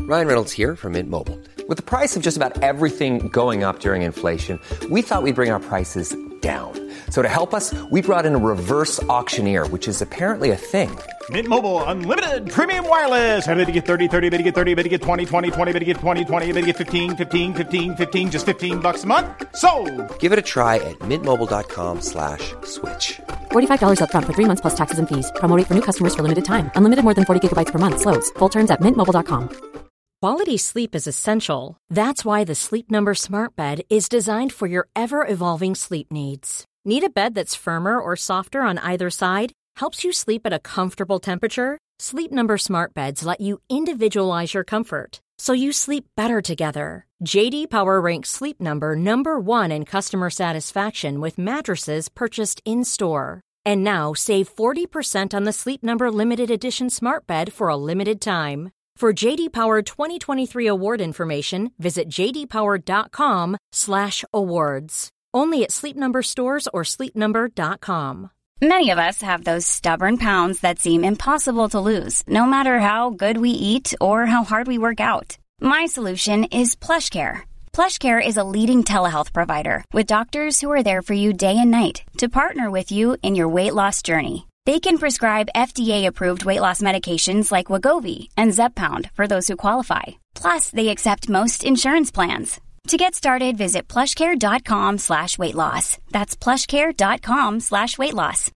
Ryan Reynolds here from Mint Mobile. With the price of just about everything going up during inflation, we thought we'd bring our prices down. So to help us, we brought in a reverse auctioneer, which is apparently a thing. Mint Mobile Unlimited Premium Wireless. How to get 30, 30, bit to get 30, bit to get 20, 20, 20, bit to get 20, 20, bit to get 15, 15, 15, 15, just $15 a month? Sold! Give it a try at mintmobile.com/switch. $45 up front for 3 months plus taxes and fees. Promo rate for new customers for limited time. Unlimited more than 40 gigabytes per month. Slows full terms at mintmobile.com. Quality sleep is essential. That's why the Sleep Number Smart Bed is designed for your ever-evolving sleep needs. Need a bed that's firmer or softer on either side? Helps you sleep at a comfortable temperature? Sleep Number Smart Beds let you individualize your comfort, so you sleep better together. JD Power ranks Sleep Number #1 in customer satisfaction with mattresses purchased in-store. And now save 40% on the Sleep Number Limited Edition Smart Bed for a limited time. For JD Power 2023 award information, visit jdpower.com/awards. Only at Sleep Number stores or sleepnumber.com. Many of us have those stubborn pounds that seem impossible to lose, no matter how good we eat or how hard we work out. My solution is PlushCare. PlushCare is a leading telehealth provider with doctors who are there for you day and night to partner with you in your weight loss journey. They can prescribe FDA-approved weight loss medications like Wegovy and Zepbound for those who qualify. Plus, they accept most insurance plans. To get started, visit plushcare.com/weight loss. That's plushcare.com/weight loss.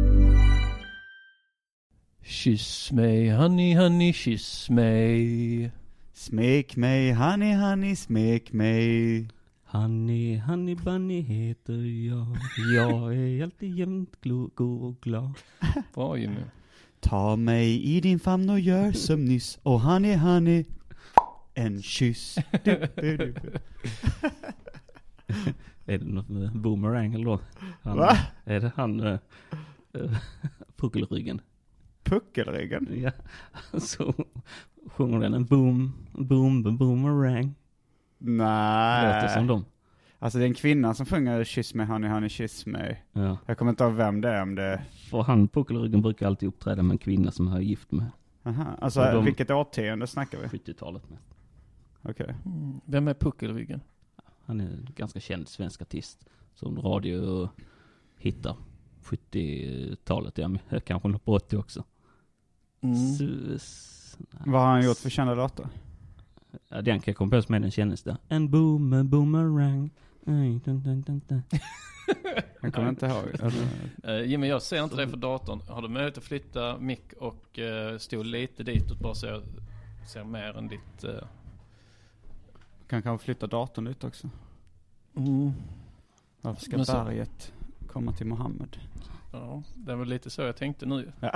Kyss mig, honey, honey, kyss mig. Smek mig, honey, honey, smek mig. Honey, honey bunny heter jag. Jag är alltid jämt god och glad. Bra Jimmy. Ta mig i din famn och gör som nyss. Och honey, honey, en kyss. Är det något med Boomerang eller då? Va? Är det han puckelryggen? Puckelryggen? Ja, så sjunger den en boomerang. Nej. Låter som dem. Alltså det är en kvinna som sjunger kyss mig, honey, honey, kyss mig. Ja. Jag kommer inte ihåg vem det är om det. För han puckelryggen brukar alltid uppträda med en kvinna som är gift med. Aha. Alltså vilket årtionde snackar vi? 70-talet med. Okej. Vem är puckelryggen? Han är en ganska känd svensk artist som radio hittar 70-talet, ja, kanske på 80 också. Vad har han gjort för kända låtar? Ja, den kan jag komma på som är den kändaste. En boomerang. Jag kommer inte ihåg. Jimmy, jag ser inte det för datorn. Har du möjlighet att flytta mick och stå lite ditåt bara så jag ser mer än ditt... Kan kanske flytta datorn ut också. Varför ska berget komma till Mohammed? Ja, det var lite så jag tänkte nu. Ja,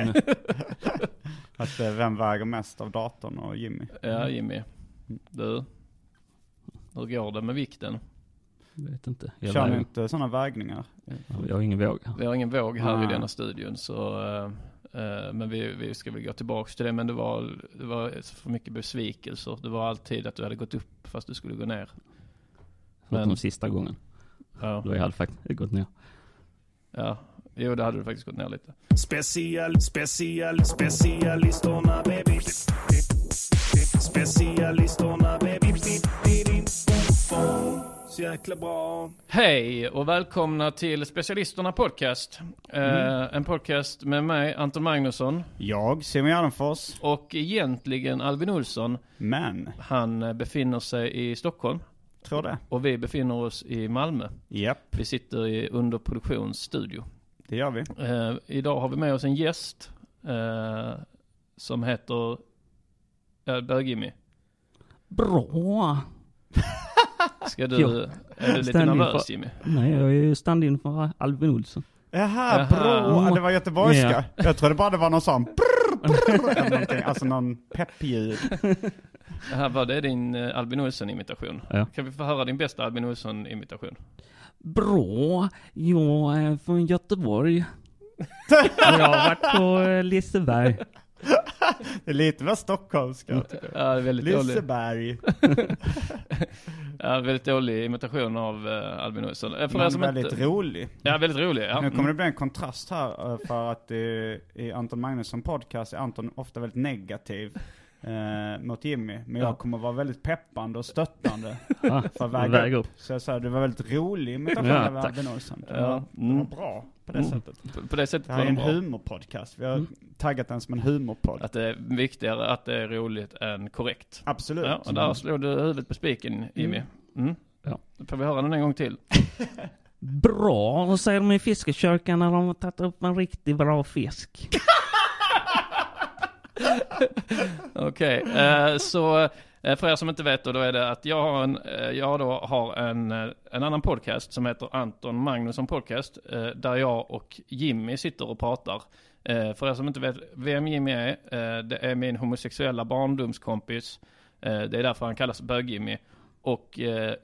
att vem väger mest av datorn och Jimmy? Ja, Jimmy. Du, hur går det med vikten? Jag vet inte. Kör ni inte sådana vägningar? Vi har ingen våg. Vi har ingen våg här i denna studion. Så, men vi ska väl gå tillbaka till det. Men det var för mycket besvikelser. Det var alltid att du hade gått upp fast du skulle gå ner. Men de sista gången. Ja. Då jag hade faktiskt gått ner. Ja, jo, det hade du faktiskt gått ner lite. Specialisterna baby. Specialisterna baby. Så jäkla bra. Hej och välkomna till Specialisterna podcast. En podcast med mig, Anton Magnusson. Jag, Simon Gärdenfors. Och egentligen Albin Olsson. Men han befinner sig i Stockholm. Tror det. Och vi befinner oss i Malmö. Japp. Vi sitter i underproduktionsstudio. Det gör vi. Idag har vi med oss en gäst som heter Bög-Jimmy. Bra. Är du lite nervös, Jimmy? Nej, jag är ju stand-in för Albin Olsson. Jaha, bra. Det var göteborgska. Yeah. Jag trodde bara det var någon sån alltså någon peppljud. Jaha, var det din Albin Olsson-imitation? Ja. Kan vi få höra din bästa Albin Olsson-imitation? Bra, jag är från Göteborg. Jag har varit på Liseberg. Det är lite mer stockholmska. Ja, det är väldigt Liseberg. Ja, väldigt dålig imitation av Albin Olsson. Men väldigt rolig. Ja, väldigt rolig. Ja. Nu kommer det bli en kontrast här för att i Anton Magnusson podcast är Anton ofta väldigt negativ. mot Jimmy. Men jag kommer vara väldigt peppande och stöttande för att väga upp. Så jag sa, det var väldigt rolig imitation av Albin Olsson. Det var bra på det sättet. På det sättet det här är en humorpodcast. Vi har taggat den som en humorpodd. Att det är viktigare att det är roligt än korrekt. Absolut. Ja, och där slår du huvudet på spiken, Jimmy. Ja. Då får vi höra den en gång till. Bra, säger de i fiskekörkan när de har tagit upp en riktigt bra fisk. Okej, så för er som inte vet då är det att jag har en annan podcast som heter Anton Magnusson Podcast, där jag och Jimmy sitter och pratar. För er som inte vet vem Jimmy är, det är min homosexuella barndomskompis. Det är därför han kallas Bög-Jimmy. Och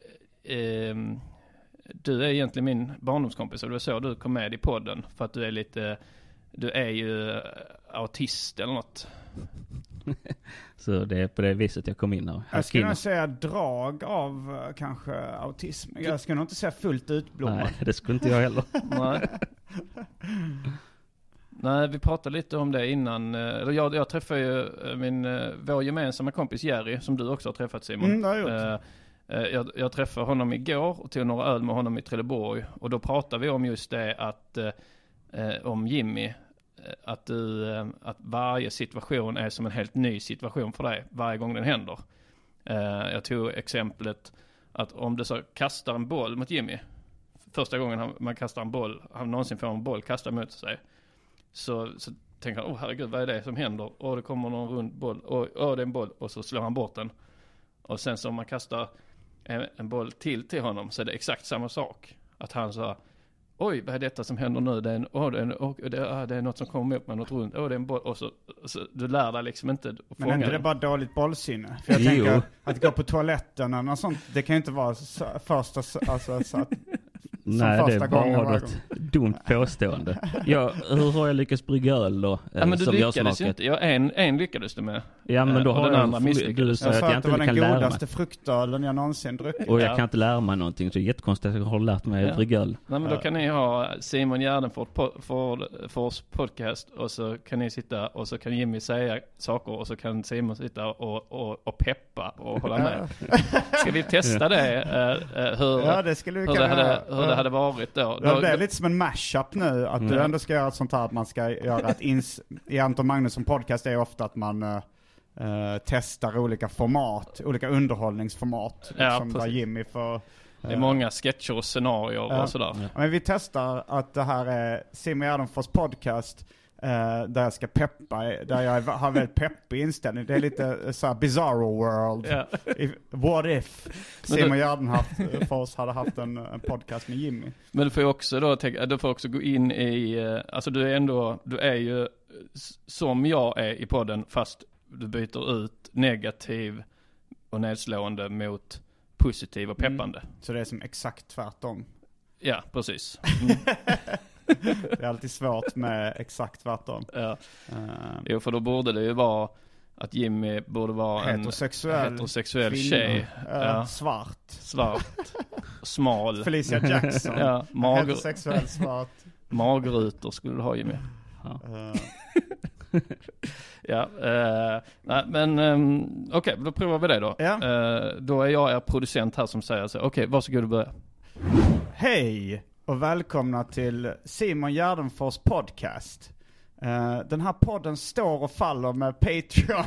du är egentligen min barndomskompis, och det var så du kom med i podden, för att du är ju autist eller något. Så det är på det viset jag kom in här. Jag skulle nog säga drag av kanske autism. Jag skulle nog inte säga fullt utblommad. Nej, det skulle inte jag heller. Nej, vi pratade lite om det innan. Jag träffade ju vår gemensamma kompis Jerry, som du också har träffat, Simon. Det har jag gjort. Jag träffade honom igår och tog några öl med honom i Trelleborg. Och då pratade vi om just det att om Jimmy, att varje situation är som en helt ny situation för dig varje gång den händer. Jag tog exemplet att om du så kastar en boll mot Jimmy, första gången man kastar en boll, han någonsin får en boll kastad mot sig, så tänker han, herregud, vad är det som händer? Och det kommer någon rund boll, och det är en boll, och så slår han bort den. Och sen så om man kastar en boll till honom, så är det exakt samma sak. Att han sa, oj, vad är detta som händer nu? Det är något som kommer upp med något runt. Det är en boll. Och så du lär dig liksom inte att fånga. Men är inte det bara dåligt bollsinne? För jag tänker att gå på toaletten eller något sånt, det kan ju inte vara första, alltså så att nej, det är bara ett dumt påstående. Hur har jag lyckats brygga öl då? Ja, men du lyckades ju inte. En lyckades du med. Ja, men då har den andra misslyckades. Du säger att jag inte kan lära mig. Det var den godaste fruktölen jag någonsin druckit. Och jag kan inte lära mig någonting, så det är jättekonstigt att jag har lärt mig brygga öl. Nej, men då kan ni ha Simon Gärdenfors podcast, och så kan ni sitta, och så kan Jimmy säga saker, och så kan Simon sitta och peppa och hålla med. Ska vi testa det? Det skulle vi hur det hade varit då. Det är lite som en mashup nu, att du ändå ska göra ett sånt här, att man ska göra ett i Anton Magnusson podcast är ofta att man testar olika format, olika underhållningsformat, som där Jimmy får. Det är många sketcher och scenarier och sådär. Ja. Men vi testar att det här är Simon Gärdenfors podcast, där jag ska peppa, där jag har väldigt peppig inställning. Det är lite så här Bizarro World. What if Simon Gärdenfors hade haft en podcast med Jimmy. Men du får ju också du får också gå in i, alltså du är ju som jag är i podden, fast du byter ut negativ och nedslående mot positiv och peppande. Så det är som exakt tvärtom. Ja, precis. Det är alltid svårt med exakt tvärtom. Ja. Jo, för då borde det ju vara att Jimmy borde vara en heterosexuell tjej. Svart. Smal. Felicia Jackson. Ja, heterosexuell svart. Magrutor skulle du ha, Jimmy. Ja. Nej, men okej, då provar vi det då. Då är jag er producent här som säger så. Okej, varsågod och börja. Hej och välkomna till Simon Gärdenfors podcast. Den här podden står och faller med Patreon.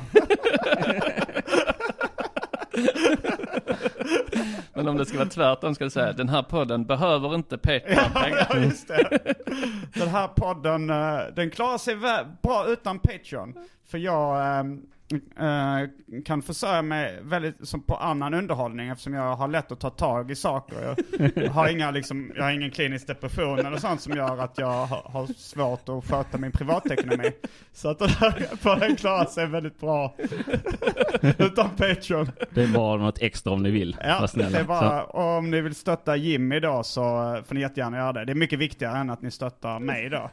Men om det ska vara tvärtom ska jag säga, den här podden behöver inte Patreon-pengar. Ja, just det. Den här podden, den klarar sig bra utan Patreon. För jag kan försörja mig väldigt som på annan underhållning, eftersom jag har lätt att ta tag i saker. Jag har ingen klinisk depression eller sånt som gör att jag har svårt att sköta min privatekonomi. Så att den klarar sig väldigt bra utan Patreon. Det är bara något extra om ni vill. Ja, det är bara, om ni vill stötta Jimmy då, så får ni jättegärna göra det. Det är mycket viktigare än att ni stöttar mig då.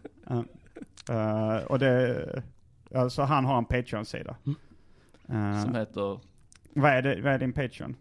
Och det... Så han har en Patreon-sida. Som heter... Vad är din Patreon?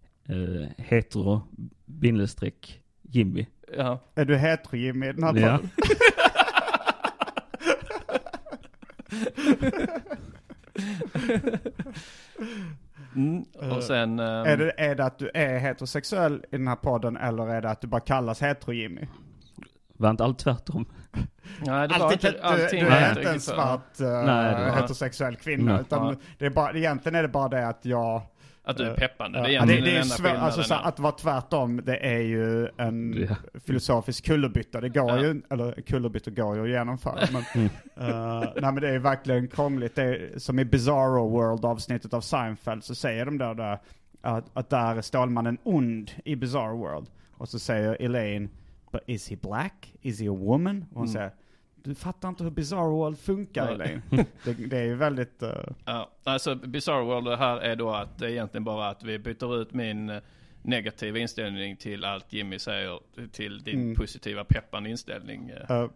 hetero-Jimmy. Ja. Är du hetero-Jimmy i den här podden? Och sen... Är det att du är heterosexuell i den här podden, eller är det att du bara kallas hetero-Jimmy? Var inte allt tvärtom? Nej, det var inte allting. Du är inte en svart heterosexuell kvinna. Nej. Utan det är bara, egentligen är det bara det att jag... Att du är peppande. Det är svårt, alltså, att vara tvärtom, det är ju en filosofisk kullerbytta. Det går ju, eller kullerbytta går ju att genomföra. Men, nej, men det är verkligen krångligt. Det är, som i Bizarro World-avsnittet av Seinfeld, så säger de där att där är Stålmannen ond i Bizarro World. Och så säger Elaine, but is he black? Is he a woman? Och hon säger, du fattar inte hur Bizarro World funkar, Elaine. Det är ju väldigt... Ja, alltså Bizarro World här är då att det är egentligen bara att vi byter ut min negativa inställning till allt Jimmy säger till din positiva peppande inställning.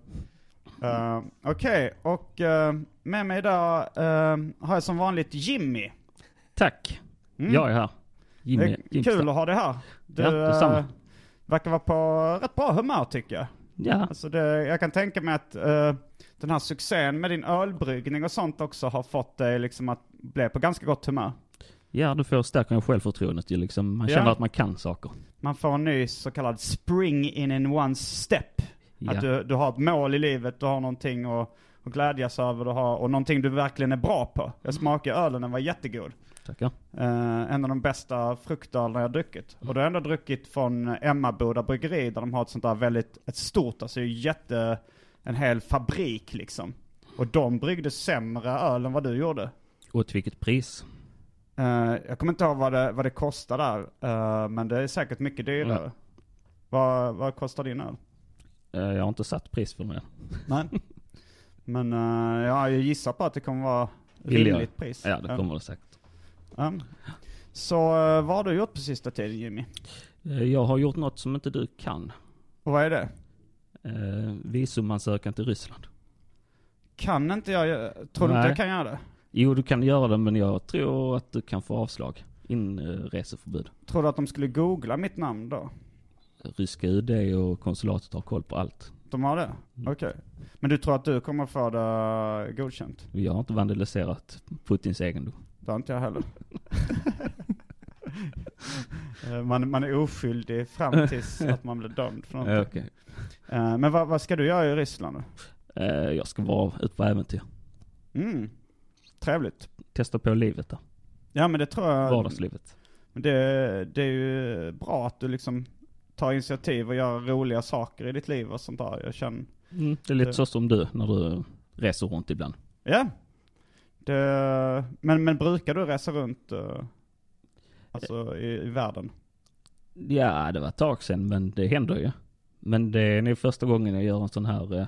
Okej, och med mig idag har jag som vanligt Jimmy. Tack. Jag är här. Jimmy, det är kul att ha dig här. Du verkar vara på rätt bra humör, tycker jag. Ja. Alltså jag kan tänka mig att den här succén med din ölbryggning och sånt också har fått dig liksom att bli på ganska gott humör. Ja, du får stärka självförtroendet. Liksom. Man känner att man kan saker. Man får en ny så kallad spring in one's step. Ja. Att du har ett mål i livet, du har någonting att glädjas över, och någonting du verkligen är bra på. Jag smakade ölen, den var jättegod. Tackar. En av de bästa fruktöl jag har druckit. Och då har jag ändå druckit från Emmaboda bryggeri, där de har ett sånt där ett stort, alltså en hel fabrik liksom. Och de bryggde sämre öl än vad du gjorde. Och till vilket pris? Jag kommer inte ihåg vad det kostar där, men det är säkert mycket dyrare. Vad kostar din öl? Jag har inte satt pris för det. Nej. Men jag gissar på att det kommer vara rimligt pris. Ja, det kommer det säkert. Så vad har du gjort på sista tiden, Jimmy? Jag har gjort något som inte du kan. Och vad är det? Visumansökan till Ryssland. Kan inte jag? Tror du inte jag kan göra det? Jo, du kan göra det, men jag tror att du kan få avslag. Inreseförbud. Tror du att de skulle googla mitt namn då? Ryska UD och konsulatet har koll på allt. De har det? Okej. Men du tror att du kommer få det godkänt? Jag har inte vandaliserat Putins egendom. Det har inte jag heller. Man är oskyldig fram tills att man blir dömd för något. Okay. Men vad ska du göra i Ryssland då? Jag ska vara ute på äventyr. Trevligt. Testa på livet där. Ja, men det tror jag. Vardagslivet. Men det är ju bra att du liksom tar initiativ och gör roliga saker i ditt liv och sånt där. Jag känner... det är lite så som du när du reser runt ibland. Ja. Men brukar du resa runt alltså i världen? Ja, det var ett tag sedan, men det händer ju. Men det är nog första gången jag gör en sån här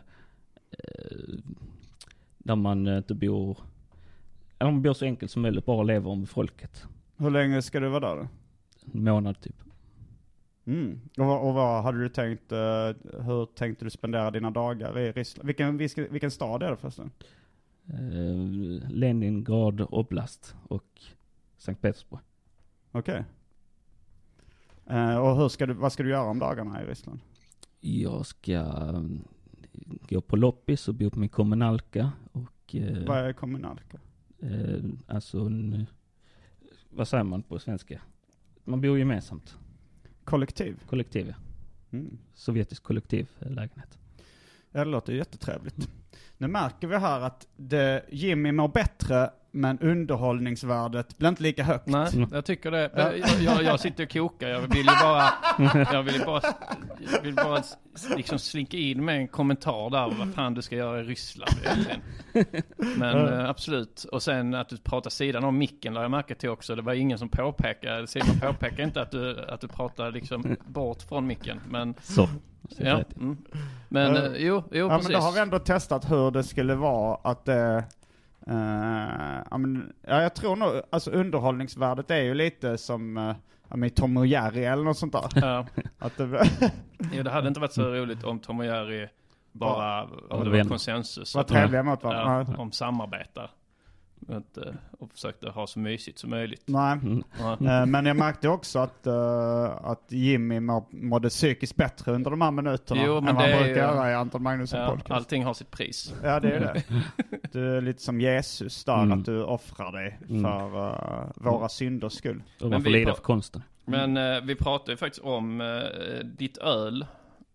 där man inte bor, eller man bor så enkelt som möjligt, bara lever med folket. Hur länge ska du vara där då? En månad typ. Och vad hade du tänkt, hur tänkte du spendera dina dagar i Ryssland? Vilken stad är det förresten? Leningrad Oblast och Sankt Petersburg. Okej. Och vad ska du göra om dagarna i Ryssland? Jag ska gå på loppis och bo på min kommunalka. Och, vad är kommunalka? Alltså vad säger man på svenska? Man bor gemensamt. Kollektiv? Kollektiv, ja. Sovjetisk kollektivlägenhet. Ja, det låter jättetrevligt. Nu märker vi här att Jimmy mår bättre, men underhållningsvärdet blir inte lika högt. Nej, jag tycker det. Jag sitter och kokar. Jag vill bara liksom slinka in med en kommentar där vad fan du ska göra i Ryssland egentligen. Men absolut. Och sen att du pratar sidan om micken, där jag märker till också. Det var ingen som påpekade. Simon påpekar inte att du pratar liksom bort från micken. Men så. Ja. Men jo, precis. Men då har vi ändå testat hur det skulle vara att jag tror nog, alltså underhållningsvärdet är ju lite som Tom och Jerry eller något sånt där. Ja. Det hade inte varit så roligt om Tom och Jerry bara om det var konsensus. Vad trevliga mot varandra. Om samarbetar. Och försökte ha så mysigt som möjligt. Nej, men jag märkte också att Jimmy mådde psykiskt bättre under de här minuterna än vad han brukar göra i Anton Magnusson podcast. Allting har sitt pris. Ja, det är det. Du är lite som Jesus där, att du offrar dig för våra synders skull. Och man får lida för konsten. Men vi pratade ju faktiskt om ditt öl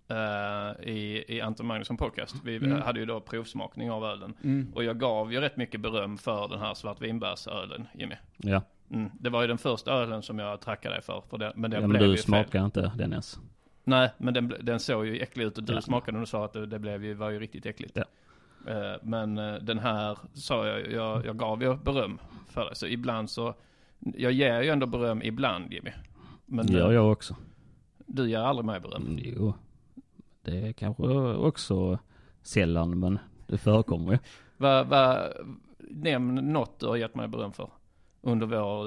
i Anton Magnusson podcast. Vi hade ju då provsmakning av ölen. Och jag gav ju rätt mycket beröm för den här svartvinbärsölen, Jimmy. Ja. Det var ju den första ölen som jag tackade dig för det, men den men blev du ju smakar fel. Inte den ens. Nej, men den såg ju äcklig ut och du smakade och du sa att det var ju riktigt äckligt. Ja. Men den här sa jag gav ju beröm för det. Så ibland så, jag ger ju ändå beröm ibland, Jimmy. Men det gör jag också. Du ger aldrig mig beröm. Jo, det är kanske också sällan, men det förekommer ju. Nämn något du har gett mig beröm för under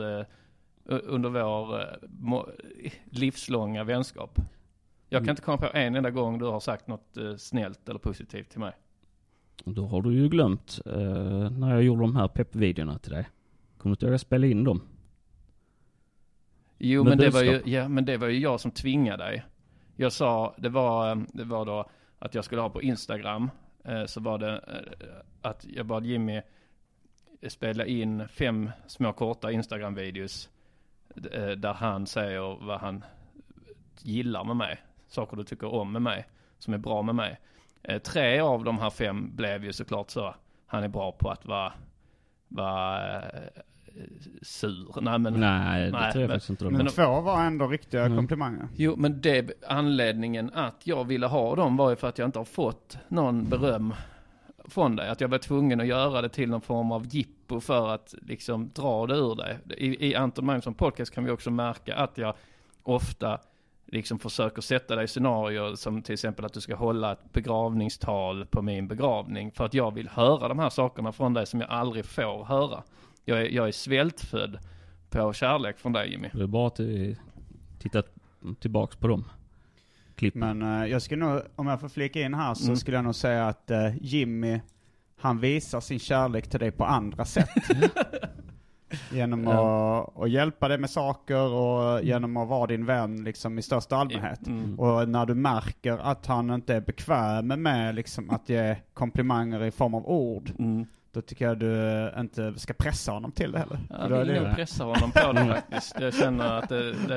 vår livslånga vänskap. Jag kan inte komma på en enda gång du har sagt något snällt eller positivt till mig. Då har du ju glömt när jag gjorde de här peppvideorna till dig. Kommer du inte att spela in dem? Jo, men det var ju jag som tvingade dig. Jag sa, det var då att jag skulle ha på Instagram, så var det att jag bad Jimmy spela in 5 små korta Instagram-videos där han säger vad han gillar med mig, saker du tycker om med mig, som är bra med mig. 3 av de här 5 blev ju såklart så. Han är bra på att vara sur. Nej, det tror jag faktiskt inte. Men 2 var ändå riktiga komplimanger. Jo, men anledningen att jag ville ha dem var ju för att jag inte har fått någon beröm från dig. Att jag var tvungen att göra det till någon form av jippo för att liksom dra det ur dig. I Anton Magnusson podcast kan vi också märka att jag ofta liksom försöker sätta dig i scenarier som till exempel att du ska hålla ett begravningstal på min begravning. För att jag vill höra de här sakerna från dig som jag aldrig får höra. Jag är svältfödd på kärlek från dig, Jimmy. Det är bara att titta tillbaks på dem klippen. Men jag skulle nog, om jag får flika in här, så skulle jag nog säga att Jimmy, han visar sin kärlek till dig på andra sätt. Genom att hjälpa dig med saker och genom att vara din vän liksom i största allmänhet. Och när du märker att han inte är bekväm med liksom att ge komplimanger i form av ord, då tycker jag du inte ska pressa honom till det heller. Jag vill nog pressa honom på det faktiskt. Jag känner att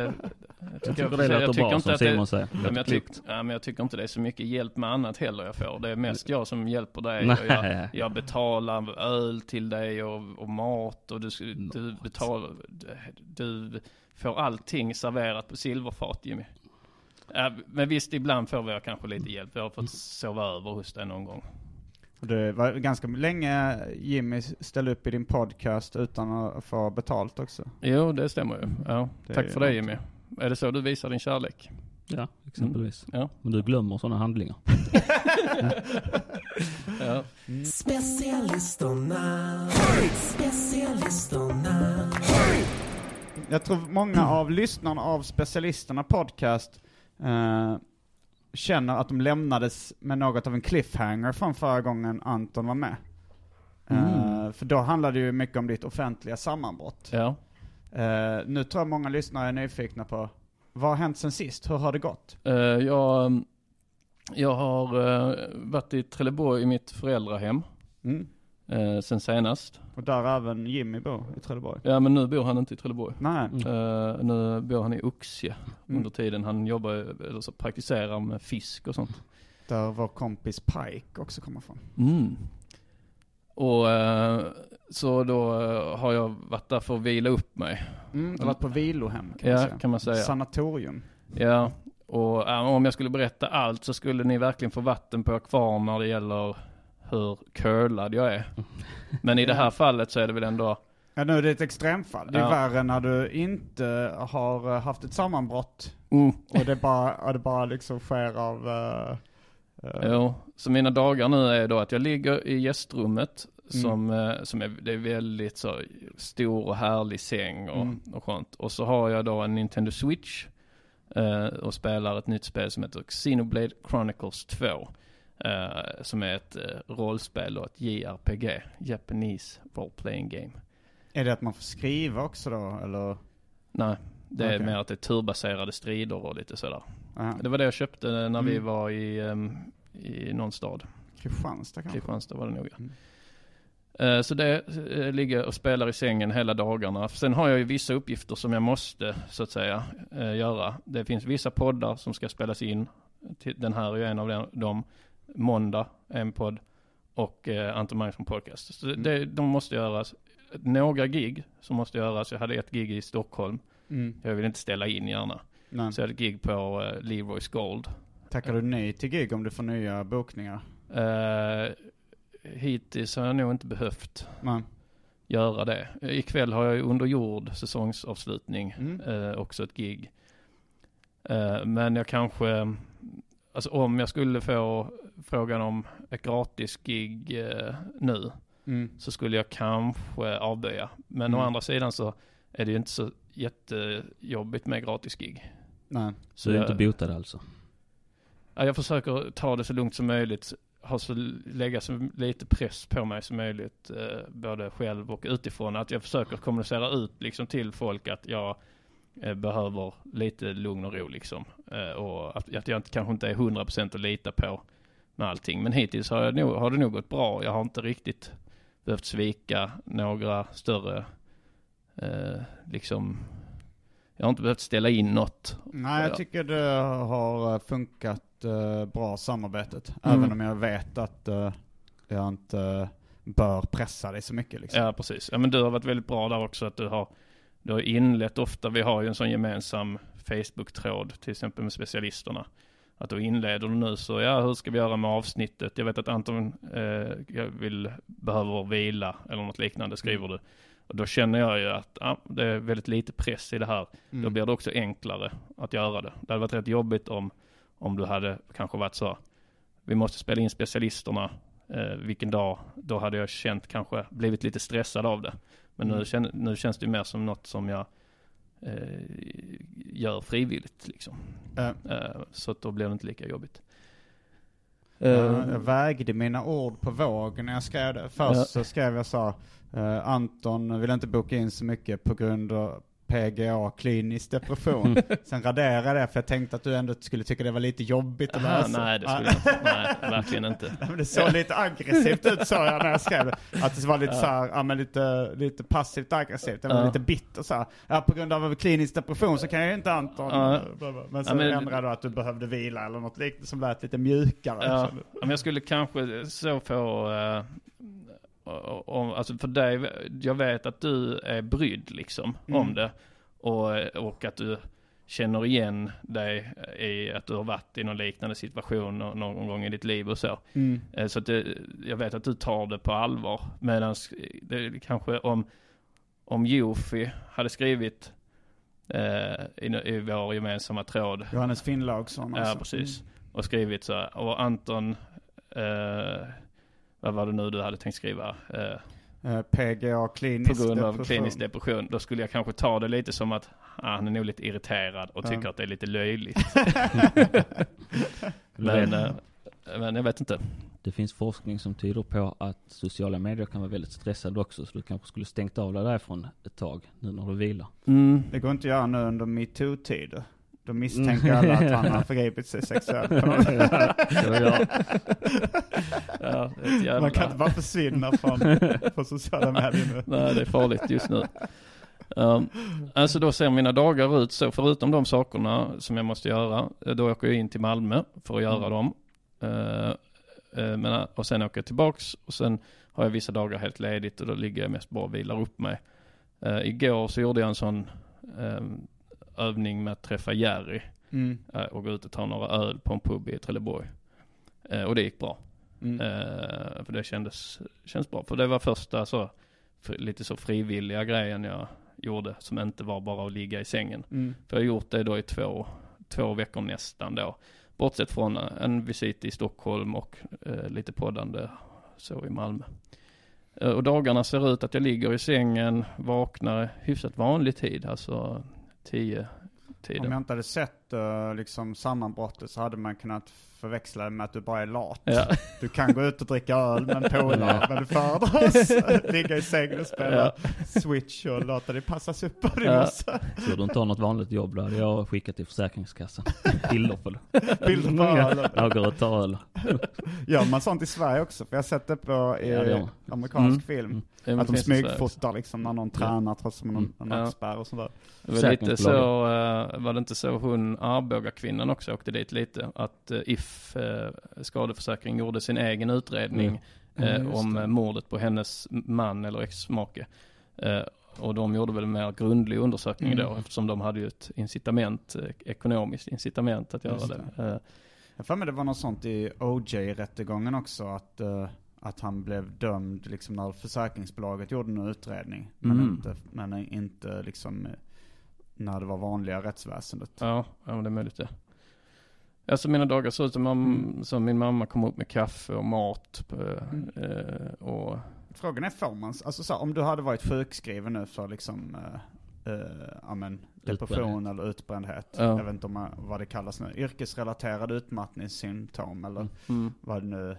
jag tycker inte det är så mycket hjälp med annat heller jag får. Det är mest jag som hjälper dig. Och jag betalar öl till dig och mat. Och du får allting serverat på silverfat, Jimmy. Men visst, ibland får jag kanske lite hjälp. Jag har fått sova över hos dig någon gång. Det var ganska länge Jimmy ställde upp i din podcast utan att få betalt också. Jo, det stämmer ju. Ja. Tack för det, Jimmy. Är det så du visar din kärlek? Ja, exempelvis. Ja. Men du glömmer sådana handlingar. Ja. Specialisterna. Jag tror många av lyssnarna av Specialisterna podcast känner att de lämnades med något av en cliffhanger från förra gången Anton var med. För då handlade det ju mycket om ditt offentliga sammanbrott. Ja. Nu tror jag många lyssnare är nyfikna på vad har hänt sen sist? Hur har det gått? Jag har varit i Trelleborg i mitt föräldrahem sen senast. Och där även Jimmy bor i Trelleborg. Ja, men nu bor han inte i Trelleborg. Nej. Nu bor han i Oxie under tiden han jobbar eller så praktiserar med fisk och sånt. Där vår kompis Pike också kommer från. Och så då har jag varit där för att vila upp mig. Du har varit på vilohem kan man säga. Sanatorium. Ja, och om jag skulle berätta allt så skulle ni verkligen få vatten på er kvarn när det gäller hur curlad jag är. Men i det här fallet så är det väl ändå... Ja, nu är det ett extremfall. Det är värre när du inte har haft ett sammanbrott. Och det bara liksom sker av... Jo, så mina dagar nu är då att jag ligger i gästrummet som är, det är väldigt så stor och härlig säng och sånt. Och så har jag då en Nintendo Switch och spelar ett nytt spel som heter Xenoblade Chronicles 2. som är ett rollspel och ett JRPG, Japanese Role Playing Game. Är det att man får skriva också då, eller? Nej, det är mer att det är turbaserade strider och lite sådär. Det var det jag köpte när vi var i någon stad. Kristianstad kanske? Kristianstad var det nog, Så det ligger och spelar i sängen hela dagarna. Sen har jag ju vissa uppgifter som jag måste, så att säga, göra. Det finns vissa poddar som ska spelas in. Den här är ju en av dem. Måndag, en podd. Och Anton Magnusson podcast. Så de måste göras. Några gig som måste göras. Jag hade ett gig i Stockholm. Jag vill inte ställa in gärna. Nej. Så jag hade ett gig på Leroy's Gold. Tackar du nej till gig om du får nya bokningar? Hittills har jag nog inte behövt göra det. Ikväll har jag under jord säsongsavslutning. Också ett gig. Men jag kanske... Alltså om jag skulle få frågan om ett gratis gig nu så skulle jag kanske avböja. Men å andra sidan så är det ju inte så jättejobbigt med gratis gig. Nej. Så du är inte botad alltså? Ja, jag försöker ta det så lugnt som möjligt. Lägga så lite press på mig som möjligt. Både själv och utifrån. Att jag försöker kommunicera ut liksom, till folk att jag behöver lite lugn och ro liksom. Och att jag kanske inte är 100% att lita på med allting. Men hittills har det nog gått bra. Jag har inte riktigt behövt svika några större liksom... Jag har inte behövt ställa in något. Nej, jag tycker det har funkat bra samarbetet. Även om jag vet att jag inte bör pressa dig så mycket. Liksom. Ja, precis. Ja, men du har varit väldigt bra där också. Att du har inlett ofta. Vi har ju en sån gemensam Facebook-tråd. Till exempel med specialisterna. Att då inleder du nu så, hur ska vi göra med avsnittet? Jag vet att Anton behöver vila eller något liknande, skriver du. Och då känner jag ju att det är väldigt lite press i det här. Då blir det också enklare att göra det. Det hade varit rätt jobbigt om du hade kanske varit så. Vi måste spela in specialisterna vilken dag. Då hade jag kanske blivit lite stressad av det. Men nu känns det mer som något som jag gör frivilligt. Liksom. Så att då blir det inte lika jobbigt. Jag vägde mina ord på våg när jag skrev det. Först så skrev jag så Anton vill inte boka in så mycket på grund av PGA, klinisk depression. Sen raderade jag det för jag tänkte att du ändå skulle tycka det var lite jobbigt att läsa. Nej, det skulle jag inte. Nej, verkligen inte. Men det såg lite aggressivt ut, sa jag när jag skrev det. Att det var lite så här, men lite passivt aggressivt. Det var lite bitter så här. På grund av klinisk depression så kan jag ju inte Anton. Men så ändrade du att du behövde vila eller något liknande som lät lite mjukare. Men jag skulle kanske så få... alltså för dig, jag vet att du är brydd liksom om det och att du känner igen dig i att du har varit i någon liknande situation någon gång i ditt liv och så. Så att jag vet att du tar det på allvar, medan det kanske om Jofi hade skrivit i vår gemensamma tråd, Johannes Finnlaugsson alltså. Ja, precis. Och skrivit så här, och Anton vad var det nu du hade tänkt skriva? PGA, klinisk på grund av depression. Klinisk depression. Då skulle jag kanske ta det lite som att han är nog lite irriterad och tycker att det är lite löjligt. men jag vet inte. Det finns forskning som tyder på att sociala medier kan vara väldigt stressade också, så du kanske skulle stängt av dig därifrån ett tag nu när du vilar. Det går inte att göra nu under MeToo-tider. Då misstänker alla att han har förgripit sig sexuellt. Man kan inte bara försvinna från sociala medier nu. Nej, det är farligt just nu. Alltså då ser mina dagar ut så, förutom de sakerna som jag måste göra, då åker jag in till Malmö för att göra dem. Och sen åker jag tillbaks och sen har jag vissa dagar helt ledigt och då ligger jag mest bara och vilar upp mig. Igår så gjorde jag en sån övning med att träffa Jerry och gå ut och ta några öl på en pub i Trelleborg. Och det gick bra. För det känns bra. För det var första lite så frivilliga grejen jag gjorde, som inte var bara att ligga i sängen. För jag har gjort det då i två veckor nästan då. Bortsett från en visit i Stockholm och lite poddande så i Malmö. Och dagarna ser ut att jag ligger i sängen, vaknar hyfsat vanlig tid, alltså 10-tiden. Om jag inte hade sett liksom sammanbrottet så hade man kunnat förväxla det med att du bara är lat. Ja. Du kan gå ut och dricka öl med en polare, men du föredrar ligga i sängen och spela Switch och låta dig passas upp av din morsa. Så du inte har något vanligt jobb, då hade jag skickat till Försäkringskassan. Bilder på det. Bilder på öl. Jag går och tar öl. Gör man sånt i Sverige också? För jag har sett det på amerikansk film. Att de smygfotar liksom när någon tränar trots att man har nackspärr och sådär. Det var lite så, var det inte så hon Arboga-kvinnan också åkte dit lite? Att If skadeförsäkring gjorde sin egen utredning om mordet på hennes man eller exmake. Och de gjorde väl en mer grundlig undersökning då, eftersom de hade ju ett incitament, ekonomiskt incitament att göra det. Jag får med det var något sånt i OJ-rättegången också, att han blev dömd liksom när försäkringsbolaget gjorde en utredning, men inte liksom när det var vanliga rättsväsendet. Ja, det är möjligt det. Alltså mina dagar så ut som min mamma kom upp med kaffe och mat och... Frågan är, får man, alltså så, om du hade varit sjukskriven nu för liksom depression eller utbrändhet, jag vet inte vad det kallas nu, yrkesrelaterad utmattningssymptom eller vad det nu,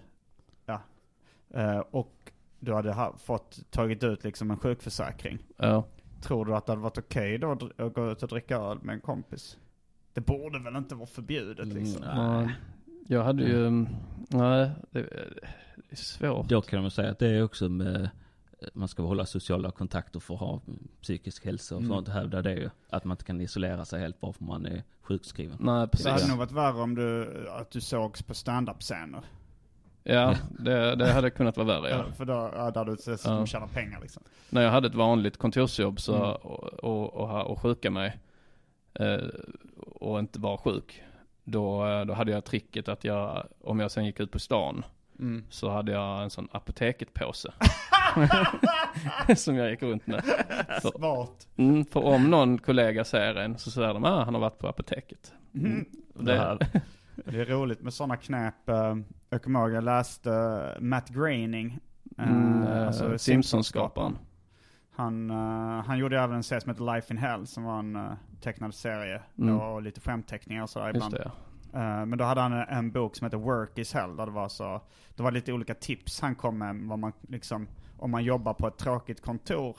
och du hade fått tagit ut liksom en sjukförsäkring. Tror du att det hade varit okej då att gå ut och dricka öl med en kompis? Det borde väl inte vara förbjudet liksom? Jag hade ju... Nej, det är svårt. Då kan man säga att det är också med... Man ska hålla sociala kontakter för att ha psykisk hälsa och sånt. Hävdar det ju. Att man inte kan isolera sig helt bara för man är sjukskriven. Nej, precis. Det hade nog varit värre om du sågs på stand-up-scener. Ja, det hade kunnat vara värre. Ja. För då hade du sett att de tjänar pengar liksom. När jag hade ett vanligt kontorsjobb så, och sjuka mig och inte var sjuk, då hade jag tricket att om jag sen gick ut på stan så hade jag en sån apoteket-påse som jag gick runt med. Smart. För om någon kollega säger en så säger de han har varit på apoteket. Det är roligt med sådana knäpp. Jag kommer ihåg, jag läste Matt Groening, alltså Simpsons-skaparen. Han gjorde även en serie som heter Life in Hell, som var en tecknad serie och lite skämtteckningar och sådär ibland. Det, men då hade han en bok som heter Work is Hell, där det var lite olika tips han kom med, vad man liksom, om man jobbar på ett tråkigt kontor,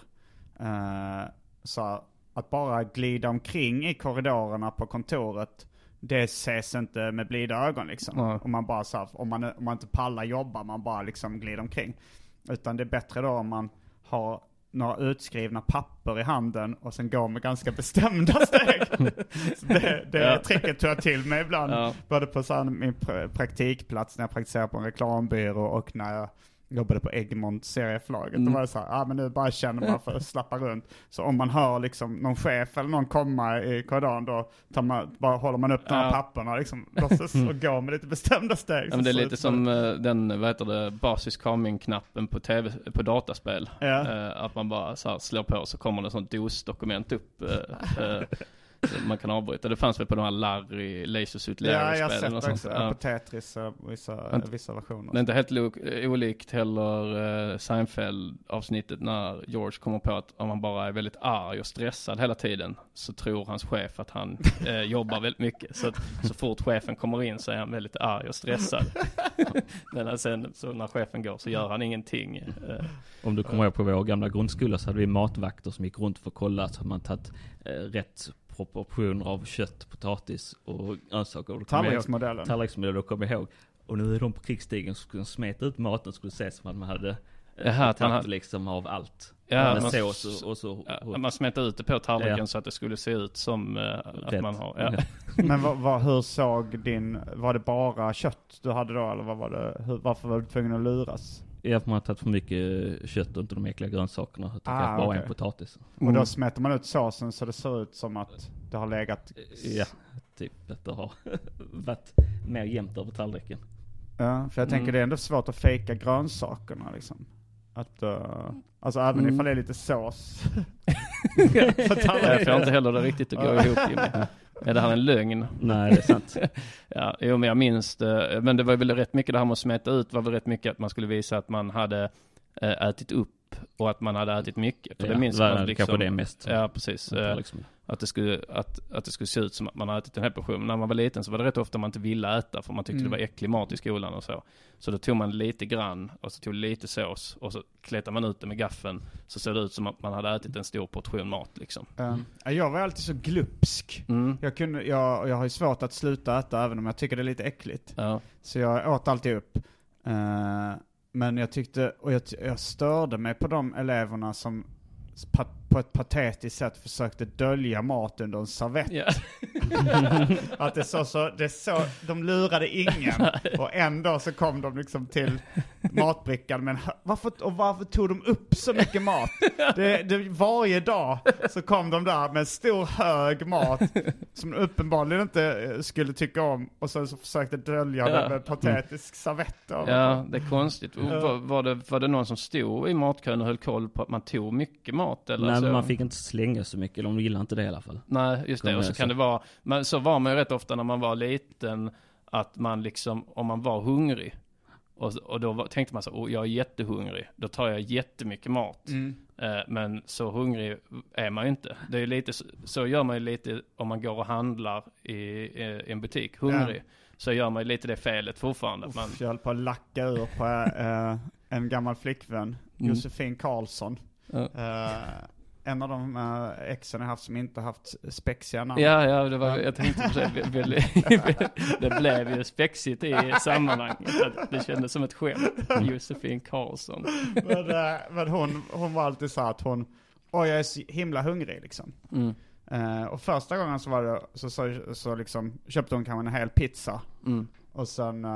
så att bara glida omkring i korridorerna på kontoret, det ses inte med blida ögon liksom. Om man bara om man inte pallar jobba, man bara liksom glider omkring. Utan det är bättre då om man har några utskrivna papper i handen och sen går med ganska bestämda steg. Så det tricket tog jag till mig ibland. Både på min praktikplats när jag praktiserade på en reklambyrå och när jag jobbade på Egmont serieförlaget. Då var det så här, men nu bara känner man för att slappa runt. Så om man hör liksom någon chef eller någon komma i korridoren, då bara håller man upp de här papperna liksom, låtsas och går med lite bestämda steg. Men det är lite som den, basis calming-knappen på dataspel. Att man bara så här slår på, så kommer det sånt DOS-dokument upp. Man kan avbryta. Det fanns väl på de här Larry Lasersuit Larry-spelen. Ja, jag har sett också. På Tetris och vissa versioner. Det är inte helt olikt heller Seinfeld-avsnittet när George kommer på att om han bara är väldigt arg och stressad hela tiden, så tror hans chef att han jobbar väldigt mycket. Så fort chefen kommer in så är han väldigt arg och stressad. Men sen så när chefen går så gör han ingenting. Om du kommer ihåg på vår gamla grundskola så hade vi matvakter som gick runt för att kolla så att man tagit rätt proportioner av kött, potatis och grönsaker. Tallriksmodellen kommer ihåg. Och nu är de på krigsstigen som skulle smeta ut maten, skulle se som att man hade tagit liksom av allt. Man smetade ut det på tallriken så att det skulle se ut som att man har... Ja. Men hur såg var det bara kött du hade då, eller varför var du tvungen att luras? Ja, man har tagit för mycket kött och inte de äckliga grönsakerna. Utan bara en potatis. Och då smätter man ut såsen så det ser ut som att det har legat... Ja, typ att det har varit mer jämnt över tallriken. Ja, för jag tänker det är ändå svårt att fejka grönsakerna liksom. Att, alltså även ifall det är lite sås. Jag får inte heller det riktigt att gå ihop. Är det här en lögn? Nej, det är sant. Men jag minns det. Men det var väl rätt mycket det här med att smeta ut. Var väl rätt mycket att man skulle visa att man hade ätit upp och att man hade ätit mycket. För Ja, det minns man liksom, kanske det mest. Ja, precis. Liksom. Att det skulle se ut som att man hade ätit en hel portion. När man var liten så var det rätt ofta man inte ville äta för man tyckte det var äcklig mat i skolan och så. Så då tog man lite grann och så tog lite sås och så kletade man ut det med gaffeln. Så såg det ut som att man hade ätit en stor portion mat liksom. Jag var alltid så glupsk. Jag har ju svårt att sluta äta även om jag tycker det är lite äckligt. Ja. Så jag åt alltid upp. Men jag tyckte, och jag störde mig på de eleverna som på ett patetiskt sätt försökte dölja mat under en servett. Yeah. Att det så, de lurade ingen. Och ändå så kom de liksom till matbrickan. Men varför tog de upp så mycket mat? Varje dag så kom de där med en stor hög mat som de uppenbarligen inte skulle tycka om. Och sen så försökte dölja det med patetisk servett. Ja, det är konstigt. Var det någon som stod i matkön och höll koll på att man tog mycket mat? Eller Nej, så? men man fick inte slänga så mycket. De gillade inte det i alla fall. Nej, just det. Och så kan det vara... Men så var man ju rätt ofta när man var liten att man liksom, om man var hungrig och då tänkte man så, jag är jättehungrig. Då tar jag jättemycket mat. Men så hungrig är man ju inte. Det är lite, så gör man ju lite om man går och handlar i en butik hungrig. Så gör man ju lite det felet fortfarande. Jag höll på att lacka ur på en gammal flickvän, Josefin Karlsson. En av de exen jag haft som inte haft spexiga namn. Ja, det var, jag tänkte på det. Det blev ju spexigt i sammanhanget. Det kändes som ett skämt. Josefin Karlsson. Men hon var alltid så att jag är så himla hungrig liksom. Och första gången så var det så liksom köpte hon kanske en hel pizza. Och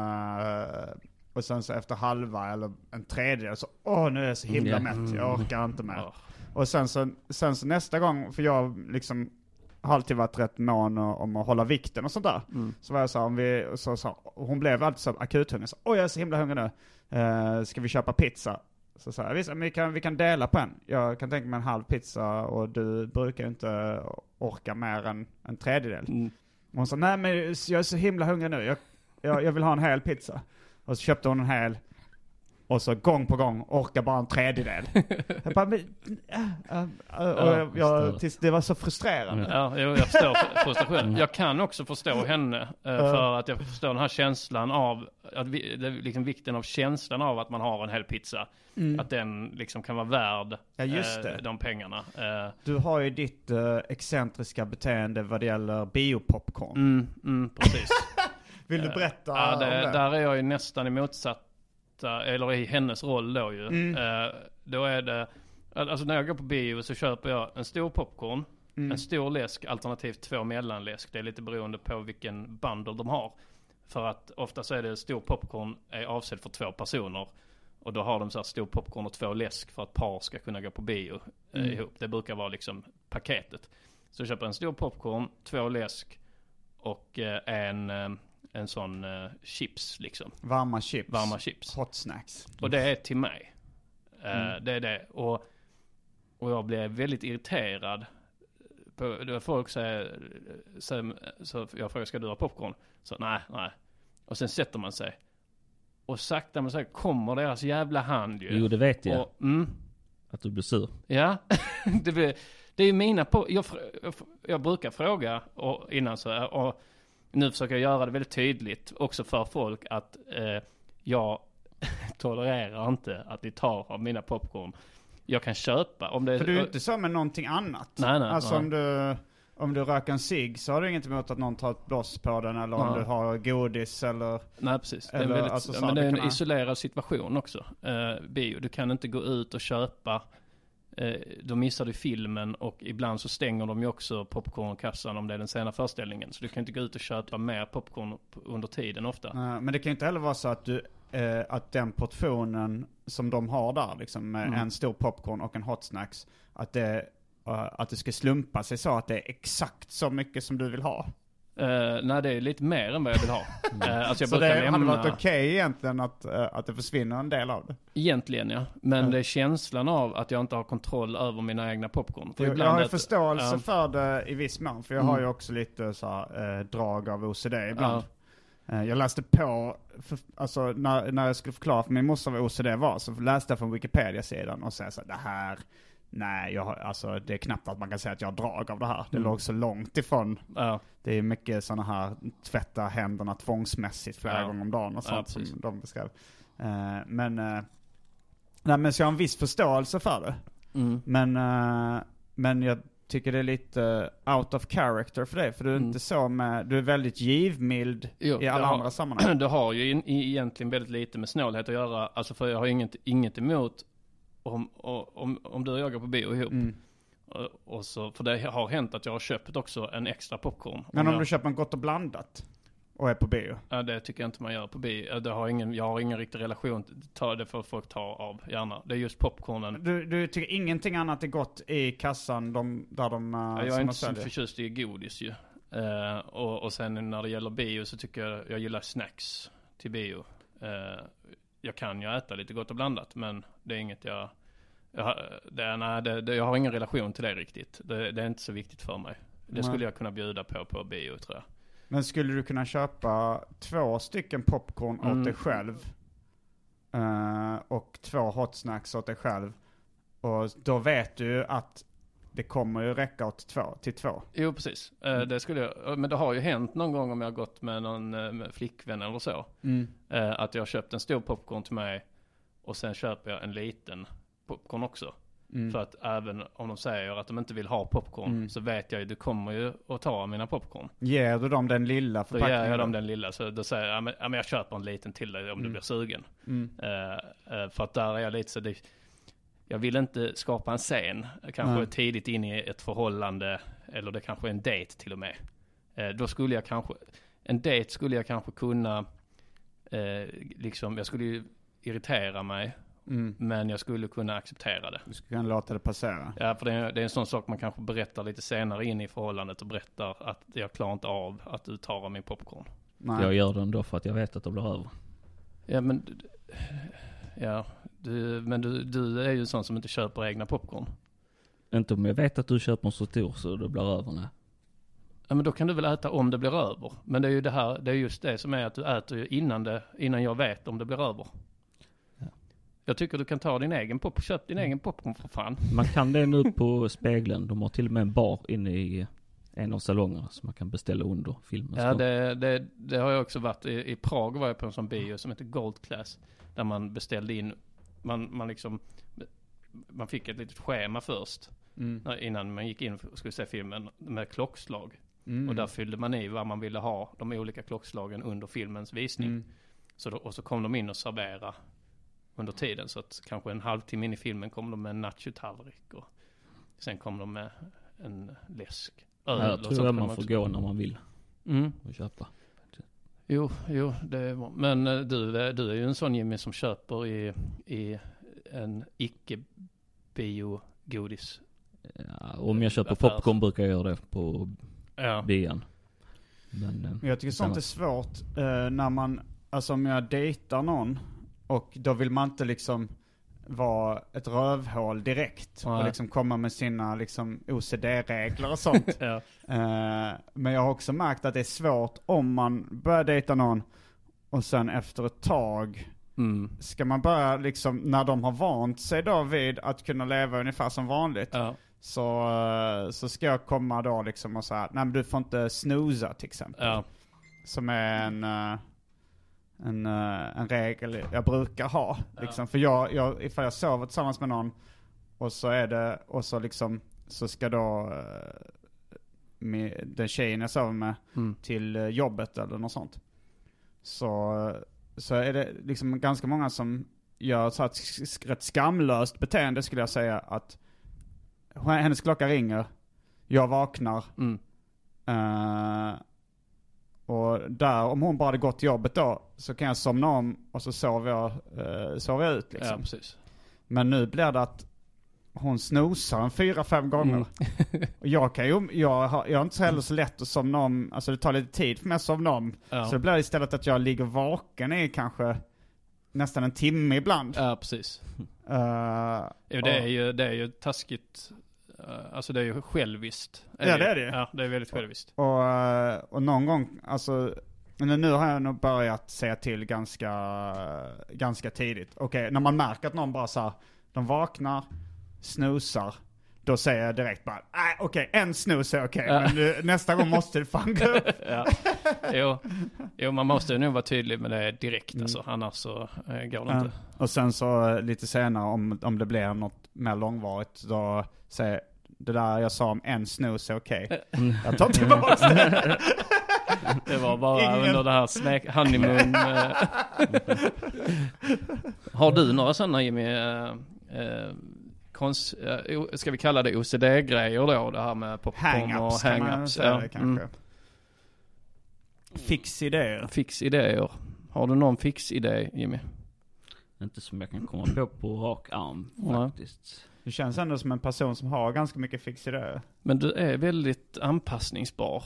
sen så efter halva eller en tredjedel så nu är jag så himla mätt. Jag orkar inte mer. Och sen så nästa gång, för jag liksom har alltid varit rätt mån om att hålla vikten och sånt där. Så var jag så hon blev alltid så akut hungrig. Så, jag är så himla hungrig nu. Ska vi köpa pizza? Så sa jag, visst, vi kan dela på en. Jag kan tänka mig en halv pizza och du brukar inte orka mer än en tredjedel. Och hon sa, nej men jag är så himla hungrig nu. Jag vill ha en hel pizza. Och så köpte hon en hel. Och så gång på gång orkar bara en tredjedel. Jag bara, det var så frustrerande. Ja, jag förstår frustrationen. Jag kan också förstå henne för att jag förstår den här känslan av att liksom vikten av känslan av att man har en hel pizza. Att den liksom kan vara värd de pengarna. Du har ju ditt excentriska beteende vad det gäller biopopcorn. Precis. Vill du berätta om det? Där är jag ju nästan i motsatt, eller i hennes roll då ju. Då är det, alltså när jag går på bio så köper jag en stor popcorn, en stor läsk, alternativt 2 mellanläsk. Det är lite beroende på vilken bundle de har. För att ofta så är det stor popcorn är avsedd för 2 personer. Och då har de så här stor popcorn och 2 läsk för att par ska kunna gå på bio ihop. Det brukar vara liksom paketet. Så jag köper en stor popcorn, 2 läsk och en sån chips liksom. Varma chips. Hot snacks. Och det är till mig. Det är det. Och jag blev väldigt irriterad på det. Folk säger så jag frågar, ska du ha popcorn? Så nej. Och sen sätter man sig. Och sakta men säkert kommer deras jävla hand ju. Jo, det vet jag. Att du blir sur. Ja. det är ju mina jag brukar fråga innan så här, och nu försöker jag göra det väldigt tydligt också för folk att jag tolererar inte att ni tar av mina popcorn. Jag kan köpa om det. För du är inte så med någonting annat. Nej. Alltså om du röker en cigg så har du inget emot att någon tar ett bloss på den eller om du har godis eller. Nej, precis. Eller, det är väldigt, men det är en isolerad situation också. Bio, du kan inte gå ut och köpa. Då missar du filmen och ibland så stänger de ju också popcornkassan om det är den sena föreställningen. Så du kan inte gå ut och köpa mer popcorn under tiden ofta. Men det kan ju inte heller vara så att att den portionen som de har där liksom, med en stor popcorn och en hot snacks, att det ska slumpa sig så att det är exakt så mycket som du vill ha. Nej, det är lite mer än vad jag vill ha. Alltså så det hade varit okej egentligen att det försvinner en del av det? Egentligen, ja. Men det är känslan av att jag inte har kontroll över mina egna popcorn. För jag har förståelse för det i viss mån. För jag har ju också lite så här, drag av OCD ibland. Jag läste på, alltså när jag skulle förklara för min morsa vad OCD var, så läste jag från Wikipedia-sidan och sa så det här, nej, alltså det är knappt att man kan säga att jag har drag av det här. Det låg så långt ifrån. Ja. Det är mycket sådana här tvätta händerna tvångsmässigt flera gånger om dagen och sånt som de beskrev. Men så jag har en viss förståelse för det. Men jag tycker det är lite out of character för dig. För du är inte så du är väldigt givmild i alla andra sammanhang. Det har ju egentligen väldigt lite med snålhet att göra. Alltså för jag har inget emot om du och jag går på bio ihop. Och så, för det har hänt att jag har köpt också en extra popcorn. Men om du köper en Gott och blandat och är på bio? Ja, det tycker jag inte man gör på bio. Jag har ingen riktig relation. Det får folk ta av gärna. Det är just popcornen. Du tycker ingenting annat är gott i kassan där de jag är inte så förtjust i godis ju. Och sen när det gäller bio så tycker jag gillar snacks till bio. Jag kan ju äta lite Gott och blandat, men det är inget jag har ingen relation till det riktigt. Det är inte så viktigt för mig. Det skulle jag kunna bjuda på bio, tror jag. Men skulle du kunna köpa 2 stycken popcorn åt dig själv och 2 hot snacks åt dig själv, och då vet du att det kommer ju räcka till 2? Jo, precis. Det skulle jag, men det har ju hänt någon gång om jag har gått med någon flickvän eller så. Att jag har köpt en stor popcorn till mig och sen köper jag en liten popcorn också. För att även om de säger att de inte vill ha popcorn så vet jag ju, du kommer ju att ta mina popcorn. Ger du dem den lilla förpackningen? Då ger jag dem den lilla, så då säger jag, men jag köper en liten till dig om du blir sugen. För att där är jag lite så jag vill inte skapa en scen, kanske tidigt in i ett förhållande, eller det kanske är en date till och med. Då skulle jag kanske kunna liksom, jag skulle ju irritera mig. Men jag skulle kunna acceptera det. Du skulle kunna låta det passera. Ja, för det är en sån sak man kanske berättar lite senare in i förhållandet och berättar att jag klarar inte av att du tar av min popcorn. Nej. Jag gör det ändå för att jag vet att det blir över. Ja, men du är ju en sån som inte köper egna popcorn. Inte om jag vet att du köper en så stor så det blir över, nej. Ja, men då kan du väl äta om det blir över. Men det är ju det är just det som är att du äter ju innan jag vet om det blir över. Jag tycker du kan ta din egen köp din egen popcorn för fan. Man kan det nu på Spegeln. De har till och med en bar inne i en av salongerna som man kan beställa under filmen. Ja, det har jag också varit. I Prag var jag på en sån bio som heter Gold Class. Där man beställde in, man fick ett litet schema först. Innan man gick in och skulle se filmen med klockslag. Och där fyllde man i vad man ville ha, de olika klockslagen under filmens visning. Och så kom de in och servera under tiden, så att kanske en halvtimme in i filmen kom de med en nachotallrik och sen kom de med en läsk. Jag tror att man får gå när man vill och köpa. Jo, men du är ju en sån Jimmy som köper i en icke-bio-godis. Ja, om jag köper popcorn brukar jag göra det på bion. Men jag tycker sånt är svårt när man, alltså om jag dejtar någon och då vill man inte liksom vara ett rövhål direkt och liksom komma med sina liksom OCD-regler och sånt. Men jag har också märkt att det är svårt om man börjar dejta någon och sen efter ett tag ska man börja liksom, när de har vant sig då vid att kunna leva ungefär som vanligt, så ska jag komma då liksom och säga, nej men du får inte snooza till exempel. Som är en regel jag brukar ha liksom. För jag ifall jag sover tillsammans med någon och så är det, och så liksom så ska då med den tjejen jag sover med till jobbet eller något sånt, så är det liksom ganska många som gör så ett rätt skamlöst beteende, skulle jag säga, att hennes klocka ringer, jag vaknar och där, om hon bara hade gått till jobbet då, så kan jag somna om och så sover jag ut liksom. Ja, precis. Men nu blir det att hon snosar 4-5 gånger. Och jag är inte så heller så lätt att somna om. Alltså det tar lite tid för mig att somna om. Så det blir istället att jag ligger vaken i kanske nästan en timme ibland. Ja, precis. Det är ju taskigt. Alltså det är ju själviskt. Ja, det är det. Ja, det är väldigt själviskt. Och någon gång, alltså Men nu har jag nog börjat säga till ganska tidigt. Okej, när man märker att någon bara så här, de vaknar, snosar, då säger jag direkt bara, okej, en snus är okej, men nästa gång måste du fan gå upp. Jo, man måste nog vara tydlig med det direkt, alltså, annars så går det inte. Och sen så lite senare, om det blir något mer långvarigt, då säger det där jag sa om en snus är okej. Jag tar tillbaka det. Det var bara under det här honeymoon. Har du några sådana, Jimmy, ska vi kalla det OCD-grejer då? Det här med popcorn och hang-ups. Kanske. Fix-idéer. Har du någon fix-idé, Jimmy? Inte som jag kan komma på rak arm faktiskt. Du känns ändå som en person som har ganska mycket fix-idéer. Men du är väldigt anpassningsbar.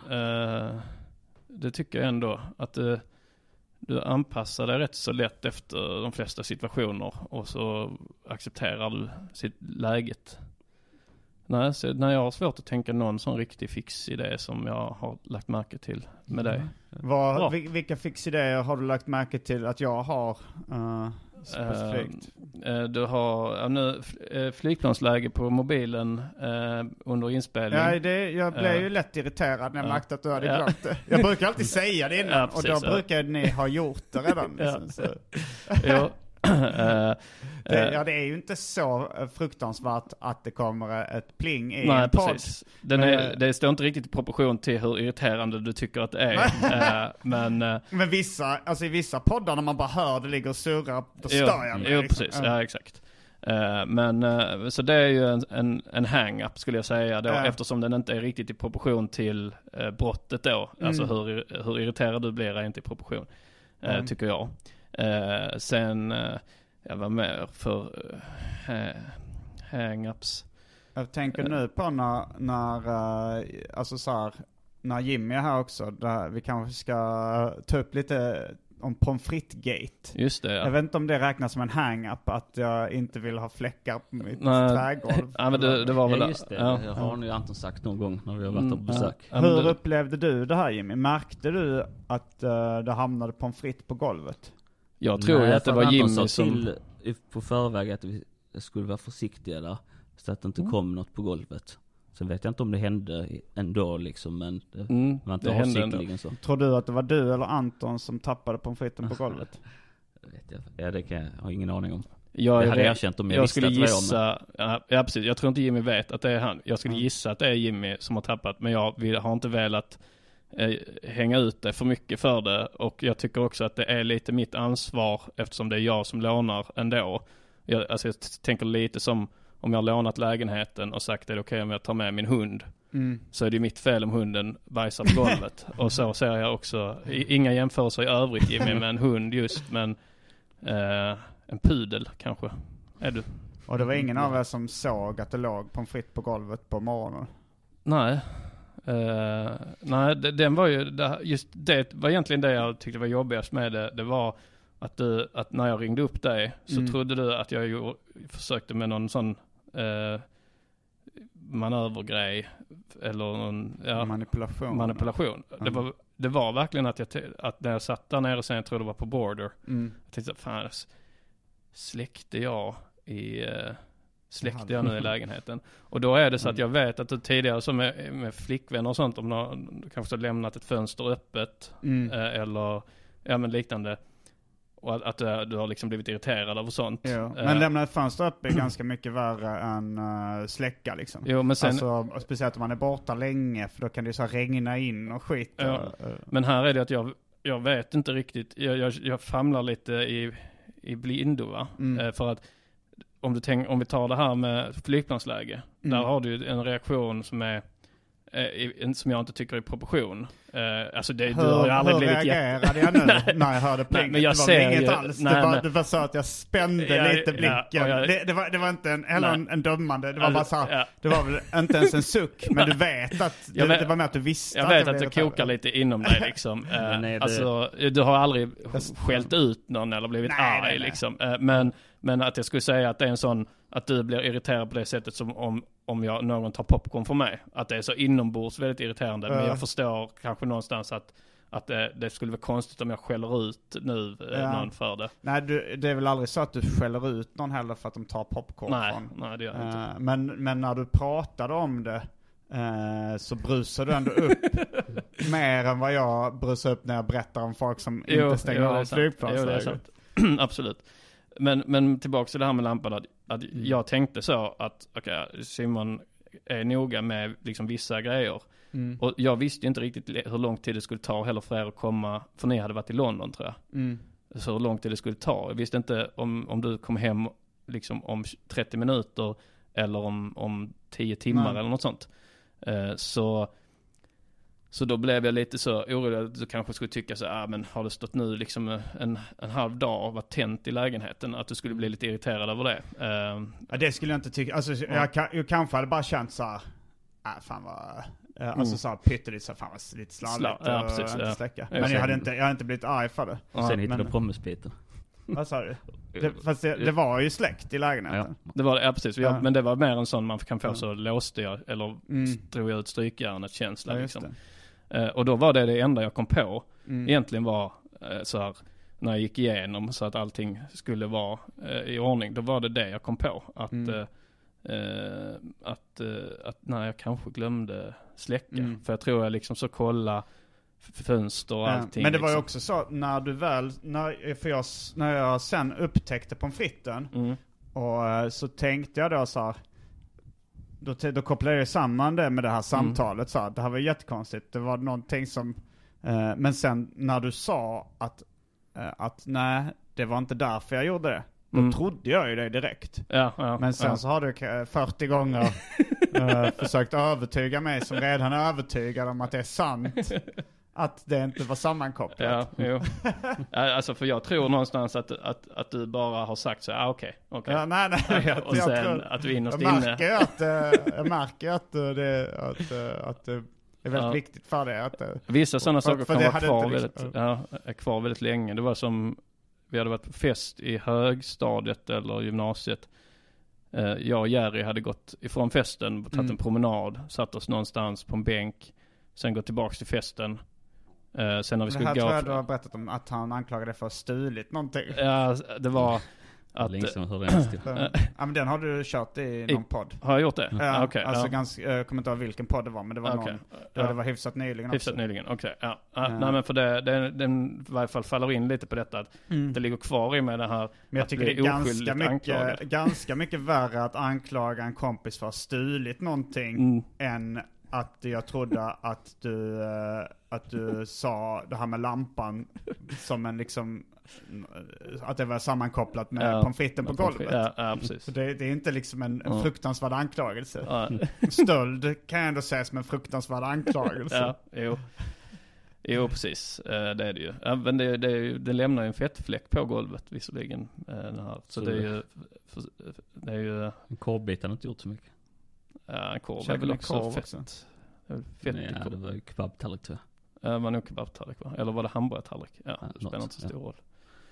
Det tycker jag ändå. Att du anpassar dig rätt så lätt efter de flesta situationer. Och så accepterar du läget. Nej, så när jag har svårt att tänka någon sån riktig fix-idé som jag har lagt märke till med dig. Vilka fix-idéer har du lagt märke till att jag har specifikt? Du har nu flygplansläge på mobilen under inspelning. Ja, jag blev ju lätt irriterad när jag märkte att du hade glömt det. Jag brukar alltid säga det innan, och då brukar ni ha gjort det redan. Ja. Det är ju inte så fruktansvärt att det kommer ett pling i en podd. Precis. Det står inte riktigt i proportion till hur irriterande du tycker att det är. Men i vissa poddar när man bara hör det ligger och surrar, då stör jag mig. Jo, precis. Ja, exakt. Så det är ju en hang-up, skulle jag säga då, eftersom den inte är riktigt i proportion till brottet då. Alltså hur irriterad du blir är inte i proportion, tycker jag. Sen jag var med för hang-ups. Jag tänker nu på när Jimmy är här också, där vi kanske ska ta upp lite om pommes frites-gate. Just det, ja. Jag vet inte om det räknas som en hang-up, att jag inte vill ha fläckar på mitt trädgård. Ja, men det var väl just det. Ja. Jag har nu Anton sagt någon gång när vi har varit på besök. Hur upplevde du det här, Jimmy? Märkte du att det hamnade pommes frites på golvet? Jag tror att det var Jimmy som på förväg att vi skulle vara försiktiga där, så att det inte kom något på golvet. Sen vet jag inte om det hände ändå liksom, men det var inte avsiktligen så. Tror du att det var du eller Anton som tappade pommes fritesen på golvet? Det kan jag har ingen aning om. Jag hade erkänt om jag skulle gissa. Ja, precis. Jag tror inte Jimmy vet att det är han. Jag skulle gissa att det är Jimmy som har tappat, men jag har inte velat hänga ut det för mycket för det, och jag tycker också att det är lite mitt ansvar eftersom det är jag som lånar ändå. Jag tänker lite som om jag har lånat lägenheten och sagt att det är okej om jag tar med min hund, så är det mitt fel om hunden bajsar på golvet. Och så ser jag också, inga jämförelser i övrigt Jimmy med en hund just, men en pudel kanske är du. Och det var ingen av er som såg att det låg pommes frites på golvet på morgonen? Nej. Nej, den var ju just det var egentligen det jag tyckte var jobbigast med det. Det var att när jag ringde upp dig så trodde du att jag försökte med någon sån manövergrej eller någon manipulation. Det var verkligen att när jag satt där nere sen, jag tror det var på Border, jag tänkte fan, släckte jag nu i lägenheten. Och då är det så att jag vet att du tidigare som med flickvänner och sånt, om du kanske har lämnat ett fönster öppet eller men liknande, och att du har liksom blivit irriterad av sånt. Ja. Men lämna ett fönster öppet är ganska mycket värre än släcka liksom. Jo, men sen, alltså, speciellt om man är borta länge, för då kan det ju så regna in och skit. Ja. Men här är det att jag vet inte riktigt, jag famlar lite i blindo, va? För att om vi tar det här med flygplansläge, där har du en reaktion som är som jag inte tycker är i proportion. Alltså du har ju aldrig blivit reagerade jag nu när jag hörde plinget? Men jag det var inget alls. Det var så att jag spände lite blicken. Det var inte en dömande. Det var bara så här, det var väl inte ens en suck, men du vet att det var med att du visste. Jag vet att det kokar lite inom dig liksom. Alltså, du har aldrig skällt ut någon eller blivit arg liksom. Men att jag skulle säga att det är en sån, att du blir irriterad på det sättet som om någon tar popcorn för mig. Att det är så inombords väldigt irriterande. Men jag förstår kanske någonstans att det skulle vara konstigt om jag skäller ut nu någon för det. Nej, det är väl aldrig så att du skäller ut någon heller för att de tar popcorn. Nej, det gör jag inte. Men när du pratade om det så brusar du ändå upp mer än vad jag brusar upp när jag berättar om folk som inte stänger av flygplansläget. Det är sant. Absolut. Men tillbaka till det här med lampan, att jag tänkte så att Simon är noga med liksom vissa grejer. Och jag visste inte riktigt hur lång tid det skulle ta heller för er att komma, för ni hade varit i London tror jag. Så hur lång tid det skulle ta. Jag visste inte om du kom hem liksom om 30 minuter eller om 10 timmar eller något sånt. Så då blev jag lite så orolig att du kanske skulle tycka så men har det stått nu liksom en halv dag och varit tänt i lägenheten, att du skulle bli lite irriterad över det. Det skulle jag inte tycka. Alltså jag kanske hade bara känt så här, fan vad alltså så här pyttelite så fan vad lite slarvigt och inte släcka. Men jag hade inte blivit arg för det. Och sen hittade du pommesbiten. Vad sa du? Det var ju släkt i lägenheten. Ja. Det var det, precis. Men det var mer en sån man kan få så låste jag eller drog jag ut strykjärnet känsla liksom. Och då var det enda jag kom på. Egentligen var så här, när jag gick igenom så att allting skulle vara i ordning, då var det jag kom på. Att när jag kanske glömde släcka. För jag tror jag liksom så kolla fönster och allting. Men det var ju liksom. också så när du väl, när jag sen upptäckte pommes fritesen och så tänkte jag då så här, då kopplade jag samman det med det här samtalet så här, det här var jättekonstigt. Det var någonting som men sen när du sa att nej, det var inte därför jag gjorde det. Då trodde jag ju det direkt. Men sen så har du 40 gånger försökt övertyga mig som redan är övertygad om att det är sant. Att det inte var sammankopplat. Alltså för jag tror någonstans att du bara har sagt så okej. Ja, nej. Och jag sen tror, att du innerst inne. Jag märker att det är väldigt viktigt för det. Vissa sådana saker kan vara kvar väldigt länge. Det var som vi hade varit på fest i högstadiet eller gymnasiet. Jag och Jerry hade gått ifrån festen, tagit en promenad, satt oss någonstans på en bänk, sen gått tillbaka till festen. Sen när vi skulle gå... Det här tror jag du har berättat om att han anklagade för att stulit någonting. Ja, det var att... men den har du kört i någon podd. Har jag gjort det? Ja, okay, alltså jag kommer inte ihåg vilken podd det var, men det var någon. Det var hyfsat nyligen också. Hyfsat nyligen, okej. Nej, men för den i varje fall faller in lite på detta att det ligger kvar i med det här. Men jag tycker det är ganska mycket värre att anklaga en kompis för att ha stulit någonting än att jag trodde att du sa det här med lampan som en liksom, att det var sammankopplat med pommes fritesen på golvet. Ja, precis. Så det är inte liksom en fruktansvärd anklagelse. Stöld kan jag ändå säga som en fruktansvärd anklagelse. Jo, precis. Det är det ju. Ja, men det lämnar ju en fettfläck på golvet visserligen. Så det är ju... En korvbit har inte gjort så mycket. Ja, en korv är väl också fett. Nej, det var ju kebabtallrik tror jag. Var nog kebabtallrik va? Eller var det hamburgertallrik? Ja, det spelar inte så stor roll.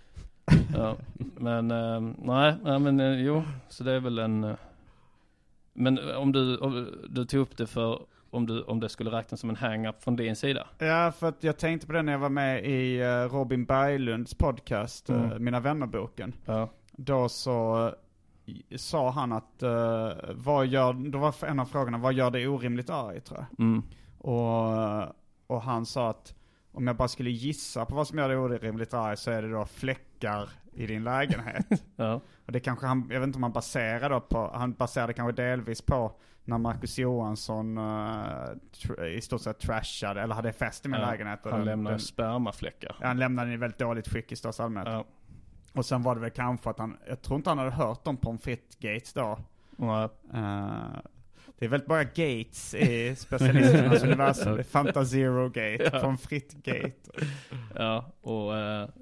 Men jo, så det är väl en... Men om du tog upp det för om det skulle räknas som en hang-up från din sida? Ja, för att jag tänkte på det när jag var med i Robin Berglunds podcast, Mina vännerboken. Då så sa han att då var en av frågorna, vad gör det orimligt arg, tror jag. Och han sa att om jag bara skulle gissa på vad som gör det orimligt arg så är det då fläckar i din lägenhet. Och det kanske jag vet inte om han baserade kanske delvis på när Marcus Johansson i stort sett trashade eller hade fest i min lägenhet. Och han lämnade spermafläckar. Han lämnade den i väldigt dåligt skick i största allmänhet. Och sen var det väl kanske att jag tror inte han hade hört om pommes frites då. Det är väl bara Gates i specialisternas universum. Det är Fanta Zero Gate, pommes frites Gate. Ja, och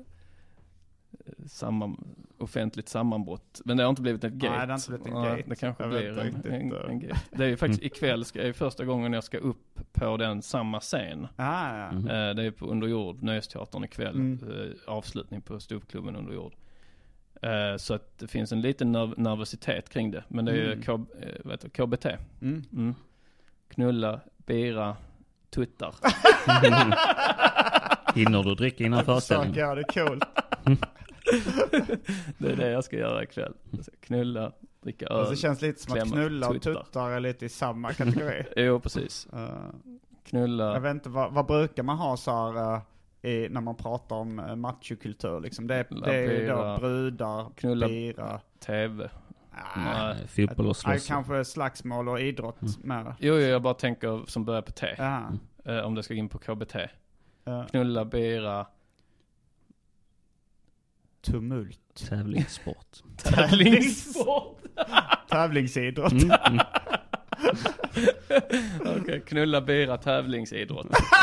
offentligt sammanbrott. Men det har inte blivit ett gate. Nej, det har inte blivit en gate. Det kanske blir en gate. Det är ju faktiskt ikväll är första gången jag ska upp på den samma scen. Det är på Underjord, Nöjesteatern ikväll. Avslutning på ståuppklubben Underjord. Så att det finns en liten nervositet kring det. Men det är ju KBT. Knulla, bira, tuttar. Hinner du dricka innan föreställningen? Ja, det är coolt. Det är det jag ska göra ikväll. Knulla, dricka öl. Det känns lite som att knulla och tuttar är lite i samma kategori. Jo, precis. Knulla. Jag vet inte, vad brukar man ha så här, när man pratar om machokultur liksom? Det är ju då brudar, knulla, bira, tv. Fotboll och slåss. Kanske slagsmål och idrott med. Jo, jag bara tänker som börjar på T. Om det ska in på KBT. Knulla, bira. Tumult. Tävlingssport. Tävlingsidrott. Okej, knulla, bira, tävlingsidrott.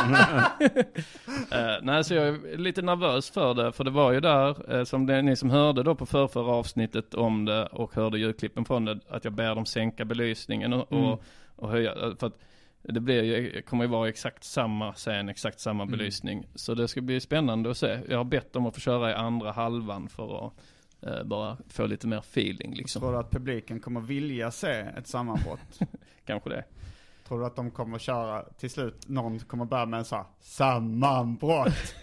Nej, så jag är lite nervös för det. För det var ju där, som ni som hörde då på förra avsnittet om det och hörde ljudklippen från det, att jag ber dem sänka belysningen och höja. För att det blir ju, kommer ju vara exakt samma scen, exakt samma belysning. Så det ska bli spännande att se. Jag har bett dem att få köra i andra halvan för att bara få lite mer feeling liksom. Tror du att publiken kommer vilja se ett sammanbrott? Kanske det. Tror du att de kommer köra till slut, någon kommer börja med en så här, sammanbrott.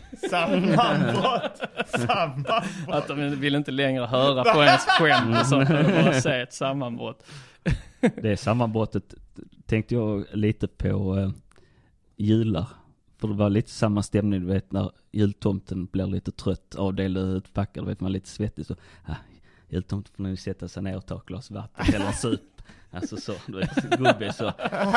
Att de vill inte längre höra på ens skämt så bara se ett sammanbrott. Det sammanbrottet tänkte jag lite på jular. För det var lite samma stämning, du vet, när jultomten blir lite trött av dela ut packar, du vet, man är lite svettig så, jultomten får nu sätta sig ner och ta ett glas vatten eller sup. Alltså så, du vet, gubbe så.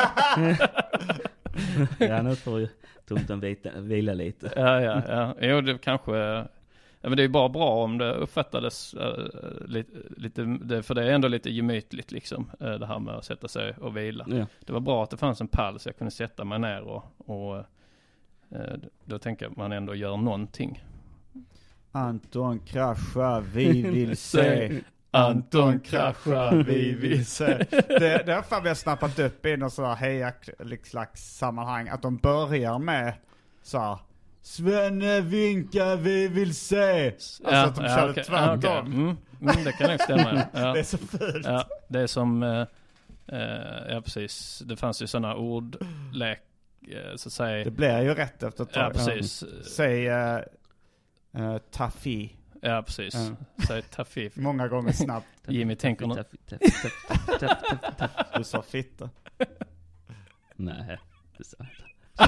Ja, nu får ju tomten vila lite. Ja. Jo, det kanske... Ja, men det är ju bara bra om det uppfattades lite, för det är ändå lite gemytligt liksom, det här med att sätta sig och vila. Ja. Det var bra att det fanns en pall så jag kunde sätta mig ner och då tänker man ändå gör någonting. Anton kraschar, vi vill se. Anton kraschar, vi vill se. Det är för att vi har snappat upp i något sådär heja-slags sammanhang att de börjar med så här, Svenne vinkar, vi vill se. Alltså att de körde tvärtom. Det kan nog stämma. Ja. Det är så fult. Ja, det är som ja, precis. Det fanns ju sådana ordlek så säg. Det blir ju rätt efter ett tag. Ja, precis. Säg taffi. Ja, precis. Säg taffi. Många gånger snabbt. Jimmy tänker nog. Du sa fitta. Nej, det sa inte.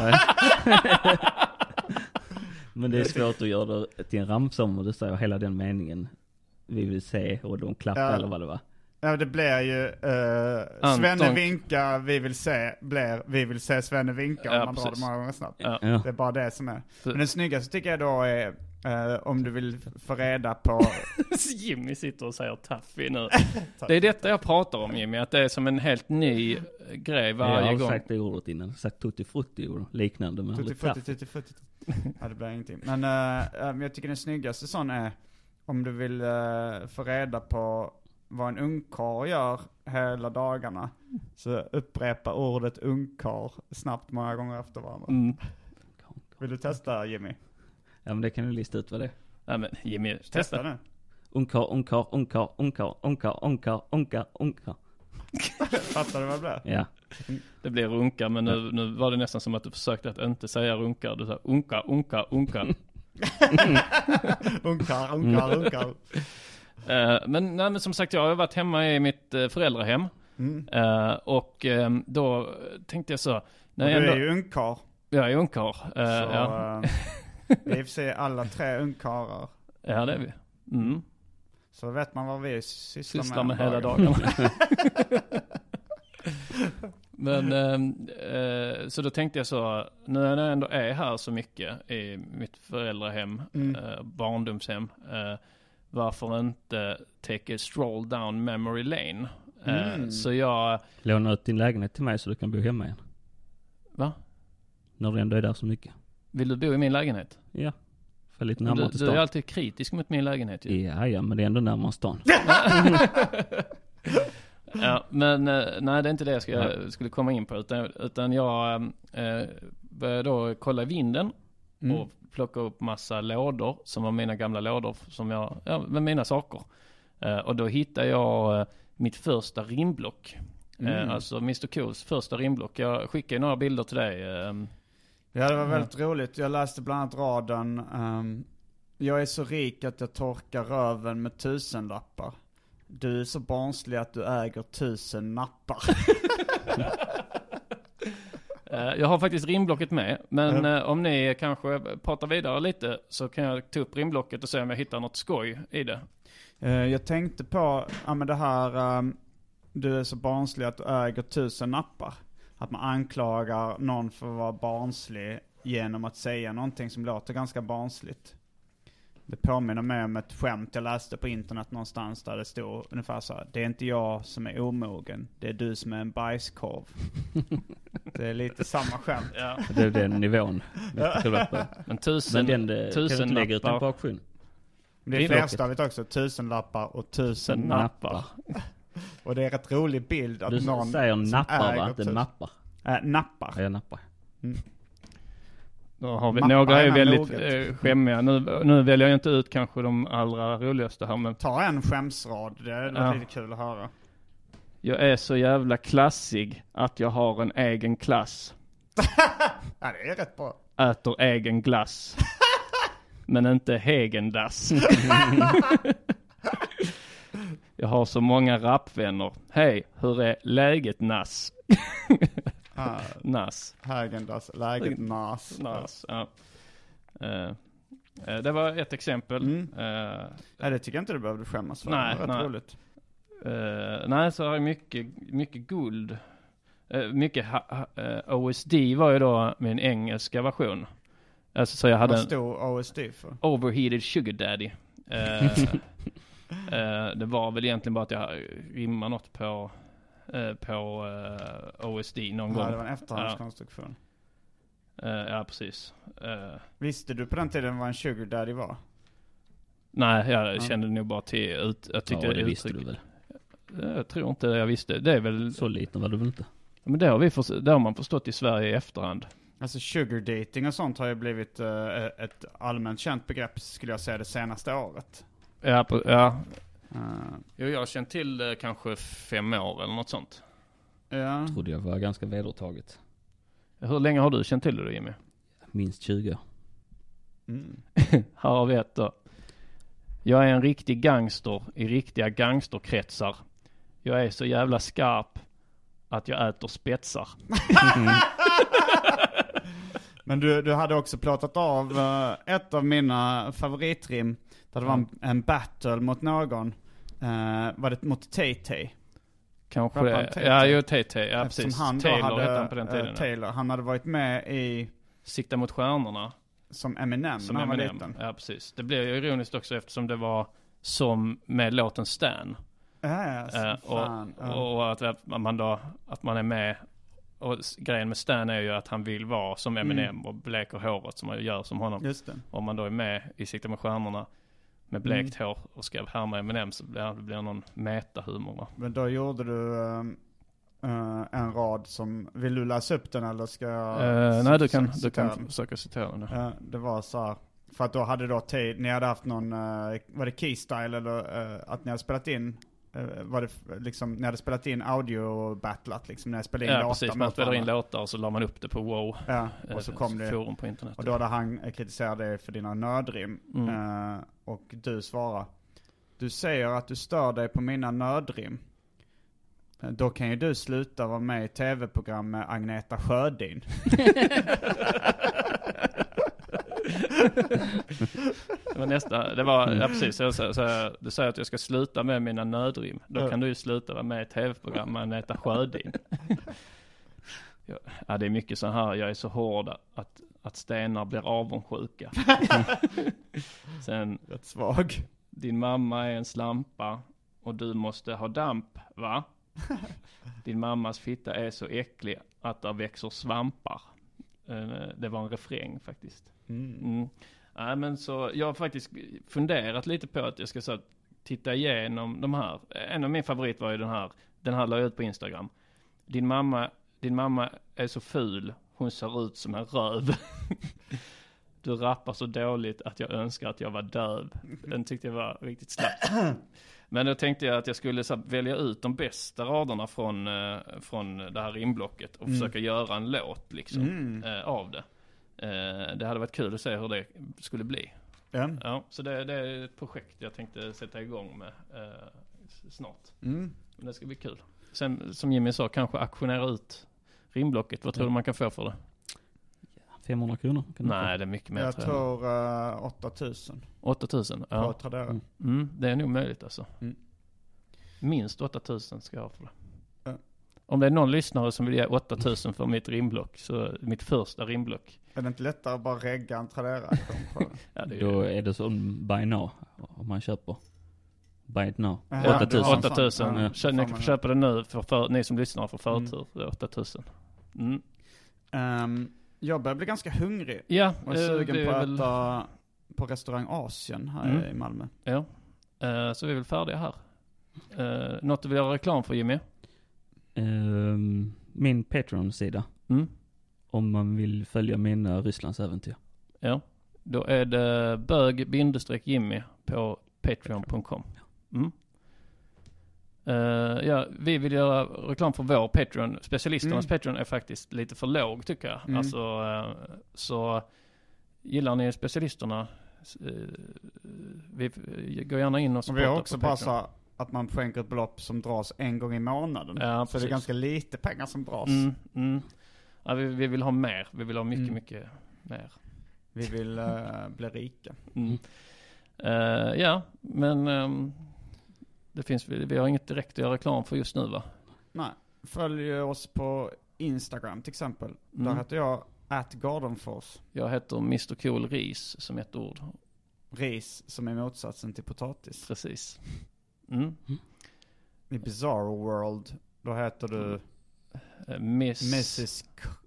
Men det är svårt att göra det till en ramsång och det säger hela den meningen vi vill se och de klappar eller vad det var. Ja, det blir ju Svenne vinka, vi vill se, blir vi vill se Svenne vinka om man drar det många gånger snabbt. Ja. Det är bara det som är. Men den snyggaste tycker jag då är om du vill få reda på... Jimmy sitter och säger taffi nu. Det är detta jag pratar om, Jimmy, att det är som en helt ny grej varje gång. Jag har sagt det ordet innan. Sagt tutti frutti och liknande. Tutti frutti. Ja, det blir ingenting. Men jag tycker den snyggaste sån är om du vill få reda på vad en ungkarl gör hela dagarna, så upprepa ordet ungkarl snabbt många gånger efter varandra. Vill du testa, Jimmy? Ja, men det kan du lista ut vad det är. Ja, men Jimmy, testa nu. Ungkarl. Fattar du vad det blir? Ja. Det blir runka, men nu var det nästan som att du försökte att inte säga runka. Du sa unka. Unkar. Men som sagt, jag har varit hemma i mitt föräldrahem. Och då tänkte jag så... Du är ju ungkar. Jag är ungkar. Vi får se alla 3 ungkarar. Ja, det är vi. Så vet man vad vi sysslar med hela dagarna. Men så då tänkte jag så, nu när jag ändå är här så mycket i mitt föräldrahem, barndomshem, varför inte take a stroll down memory lane? Så jag... Låna ut din lägenhet till mig så du kan bo hemma igen. Va? När du ändå är där så mycket. Vill du bo i min lägenhet? Ja. För lite närmare till stan. Du är alltid kritisk mot min lägenhet ju. Ja, men det är ändå närmare stan. Ja, men nej, det är inte det jag skulle komma in på, utan jag började då kolla i vinden och plocka upp massa lådor som var mina gamla lådor som med mina saker. Och då hittade jag mitt första rimblock. Alltså Mr. Cools första rimblock. Jag skickade några bilder till dig. Ja, det var väldigt roligt. Jag läste bland annat raden. Jag är så rik att jag torkar röven med 1000-lappar. Du är så barnslig att du äger 1000 nappar. Jag har faktiskt rimblocket med. Men om ni kanske pratar vidare lite så kan jag ta upp rimblocket och se om jag hittar något skoj i det. Jag tänkte på men det här... du är så barnslig att du äger 1000 nappar. Att man anklagar någon för att vara barnslig genom att säga någonting som låter ganska barnsligt. Det påminner mig om ett skämt jag läste på internet någonstans där det stod ungefär så här: det är inte jag som är omogen, det är du som är en bajskorv. Det är lite samma skämt. Ja. Det är den nivån. Men 1000 lägger ut en på auktion. Det är flerstavigt också, 1000-lappar och 1000 nappar. Och det är rätt rolig bild att du någon säger nappar, va? Inte nappar. Nappar. Ja, nappar. Då har vi, några är väldigt skämmiga. Nu väljer jag inte ut kanske de allra roligaste här. Men... Ta en skämsrad, det är lite kul att höra. Jag är så jävla klassig att jag har en egen klass. Ja, det är rätt bra. Äter egen glass. Men inte Hägendass. Jag har så många rapvänner. Hej, hur är läget, Nass? Nass. Hägendass, läget Nass. Nass, ja. Det var ett exempel. Nej, det tycker jag inte du behövde skämmas för. Nej, det var rätt roligt. Nej, så har jag mycket guld. Mycket OSD var ju då min engelska version. Alltså, så jag hade vad stod OSD för? Overheated Sugar Daddy. Det var väl egentligen bara att jag rimmar något på OSD någon gång. Ja, det var en efterhandskonstruktion. Ja, precis. Visste du på den tiden vad en Sugar Daddy var? Nej, jag kände nog bara till jag tyckte det visste du väl? Jag tror inte jag visste. Det är väl så liten var du väl inte? Men det har man förstått i Sverige i efterhand. Alltså sugar dating och sånt har ju blivit ett allmänt känt begrepp, skulle jag säga, det senaste året. Ja. Jo, jag har känt till kanske 5 år eller något sånt. Ja. Trodde jag var ganska vedertaget. Hur länge har du känt till det, Jimmy? Minst 20 år. Här har vi ett då. Jag är en riktig gangster i riktiga gangsterkretsar. Jag är så jävla skarp att jag äter spetsar. Men du hade också plåtat av ett av mina favoritrim. Där det var en battle mot någon. Var det mot Tay-Tay? Kanske det. Ja, ju Tay-Tay. Ja, precis. Han Taylor hette han på den tiden. Taylor. Han hade varit med i Sikta mot stjärnorna. Som Eminem när han var liten. Ja, precis. Det blev ju ironiskt också eftersom det var som med låten Stan. Och att man är med. Och grejen med Stan är ju att han vill vara som Eminem och bleker håret som man gör som honom. Just det. Om man då är med i Sikta med stjärnorna med blekt hår och ska härma Eminem så blir det någon metahumor, va? Men då gjorde du en rad som... Vill du läsa upp den eller ska jag... Nej, du kan försöka citera den. Det var så här, för att då hade då ni hade haft någon... var det keystyle eller att ni hade spelat in... var det liksom, ni hade spelat in audio-battlat liksom, när jag spelade in låtar. Ja, precis, man spelade in låtar och så la man upp det på WoW. Ja, och så kom det forum på internet. Och då hade han kritiserat dig för dina nödrim. Och du svarar: du säger att du stör dig på mina nödrim. Då kan ju du sluta vara med i tv-program med Agneta Sjödin. Det var nästa. Det var precis så du säger att jag ska sluta med mina nödrim. Då kan du ju sluta vara med i tv-program med Agneta Sjödin. Ja, det är mycket så här. Jag är så hård att stenar blir avundsjuka. Sen rätt svag. Din mamma är en slampa och du måste ha damp, va? Din mammas fitta är så äcklig att där växer svampar. Det var en refräng faktiskt. Ja, men så jag har faktiskt funderat lite på att jag ska så titta igenom de här. En av min favorit var ju den här la jag ut på Instagram. Din mamma är så ful, hon ser ut som en röv. Du rappar så dåligt att jag önskar att jag var döv. Den tyckte jag var riktigt slappt. Men då tänkte jag att jag skulle välja ut de bästa raderna från det här rimblocket och försöka göra en låt liksom, av det. Det hade varit kul att se hur det skulle bli. Ja, så det är ett projekt jag tänkte sätta igång med snart. Men det ska bli kul. Sen, som Jimmy sa, kanske auktionera ut rimblocket. Vad tror du man kan få för det? 500 kronor? Nej, det är mycket mer. Jag tror 8000. 8000? Ja. Det är nog möjligt alltså. Minst 8000 ska jag ha för det. Om det är någon lyssnare som vill ge 8000 för mitt rimblock, så mitt första rimblock. Är det inte lättare att bara regga en Tradera? Då är det som buy now, om man köper. Buy it now. 8000. Ni kan köpa det nu för ni som lyssnar för förtur. 8000. Jag börjar bli ganska hungrig. Ja, och sugen på att äta på restaurang Asien här i Malmö. Ja, så vi är väl färdiga här. Något du vill göra reklam för, Jimmy? Min Patreon-sida. Om man vill följa mina Rysslands äventyr. Ja, då är det bög-Jimmy på patreon.com. Vi vill göra reklam för vår Patreon. Specialisternas Patreon är faktiskt lite för låg, tycker jag. Alltså, så gillar ni specialisterna, vi går gärna in och supportar. Vi har också bara så att man skänker ett belopp som dras en gång i månaden. Ja, så det är ganska lite pengar som dras. Ja, vi vill ha mer. Vi vill ha mycket mer. Vi vill bli rika. Ja, men det finns, vi har inget direkt att göra reklam för just nu, va? Nej, följ oss på Instagram till exempel. Där heter jag @Gardenfors. Jag heter Mr. Cool Ris, som ett ord. Ris som är motsatsen till potatis. Precis. I Bizarro World, då heter du Mrs.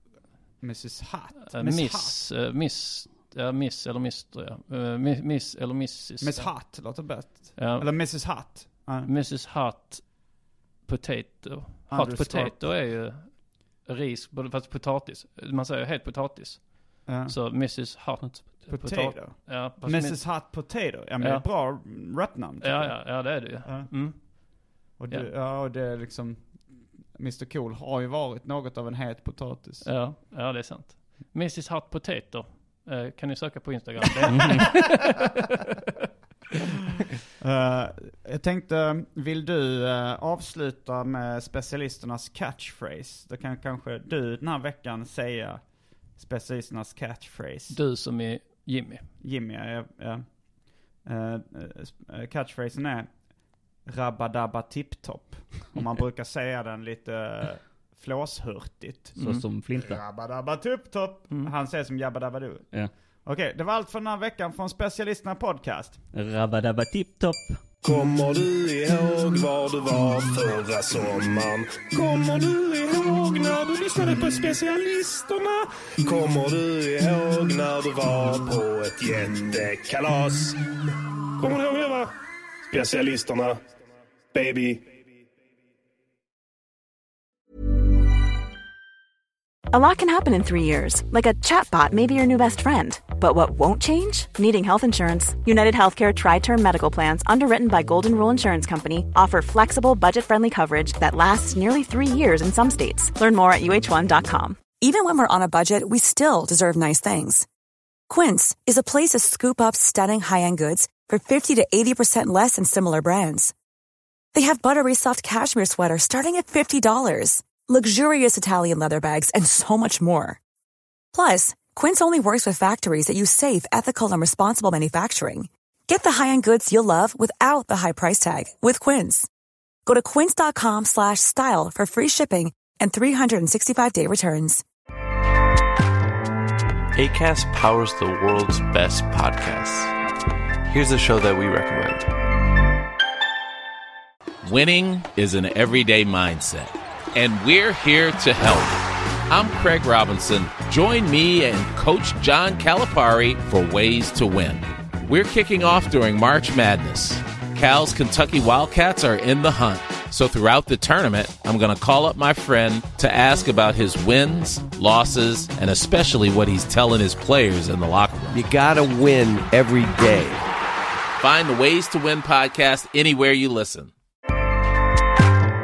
Hatt. Miss eller Mr. Ja. Miss eller Mrs. Miss Hatt låter bättre. Ja. Eller Mrs. Hatt. Mrs. Hatt Potato. Hot potato är ju ris, fast potatis. Man säger helt potatis. Så Mrs. Hot Potato. Ja, Mrs. Hot Potato. Ja, men det är ett bra rapnamn. Ja, det är det ju. Och det är liksom, Mr. Cool har ju varit något av en het potatis. Ja, det är sant. Mrs. Hot Potato. Kan ni söka på Instagram? Jag tänkte, vill du avsluta med specialisternas catchphrase? Då kan kanske du den här veckan säga specialisternas catchphrase. Du som är Jimmy. Jimmy, ja. Catchphrasen är rabadabba tipptopp. Och man brukar säga den lite flåshurtigt. Så som Flinta. Rabadabba tipptopp. Han säger som jabbadabba-du. Ja. Okej, det var allt för den här veckan från Specialisterna Podcast. Rabadabba tipptopp. Kommer du ihåg var du var förra sommaren? Kommer du ihåg när du lyssnade på Specialisterna? Kommer du ihåg när du var på ett jättekalas? Kommer du ihåg det, va? Specialisterna, baby. A lot can happen in 3 years, like a chatbot may be your new best friend. But what won't change? Needing health insurance. United Healthcare Tri-Term Medical Plans, underwritten by Golden Rule Insurance Company, offer flexible, budget-friendly coverage that lasts nearly 3 years in some states. Learn more at uh1.com. Even when we're on a budget, we still deserve nice things. Quince is a place to scoop up stunning high-end goods for 50 to 80% less than similar brands. They have buttery soft cashmere sweaters starting at $50, luxurious Italian leather bags, and so much more. Plus, Quince only works with factories that use safe, ethical, and responsible manufacturing. Get the high-end goods you'll love without the high price tag with Quince. Go to quince.com/style for free shipping and 365-day returns. Acast powers the world's best podcasts. Here's a show that we recommend. Winning is an everyday mindset, and we're here to help. I'm Craig Robinson. Join me and Coach John Calipari for Ways to Win. We're kicking off during March Madness. Cal's Kentucky Wildcats are in the hunt. So throughout the tournament, I'm going to call up my friend to ask about his wins, losses, and especially what he's telling his players in the locker room. You got to win every day. Find the Ways to Win podcast anywhere you listen.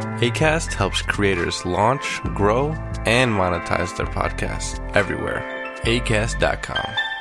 Acast helps creators launch, grow, and monetize their podcasts everywhere. Acast.com.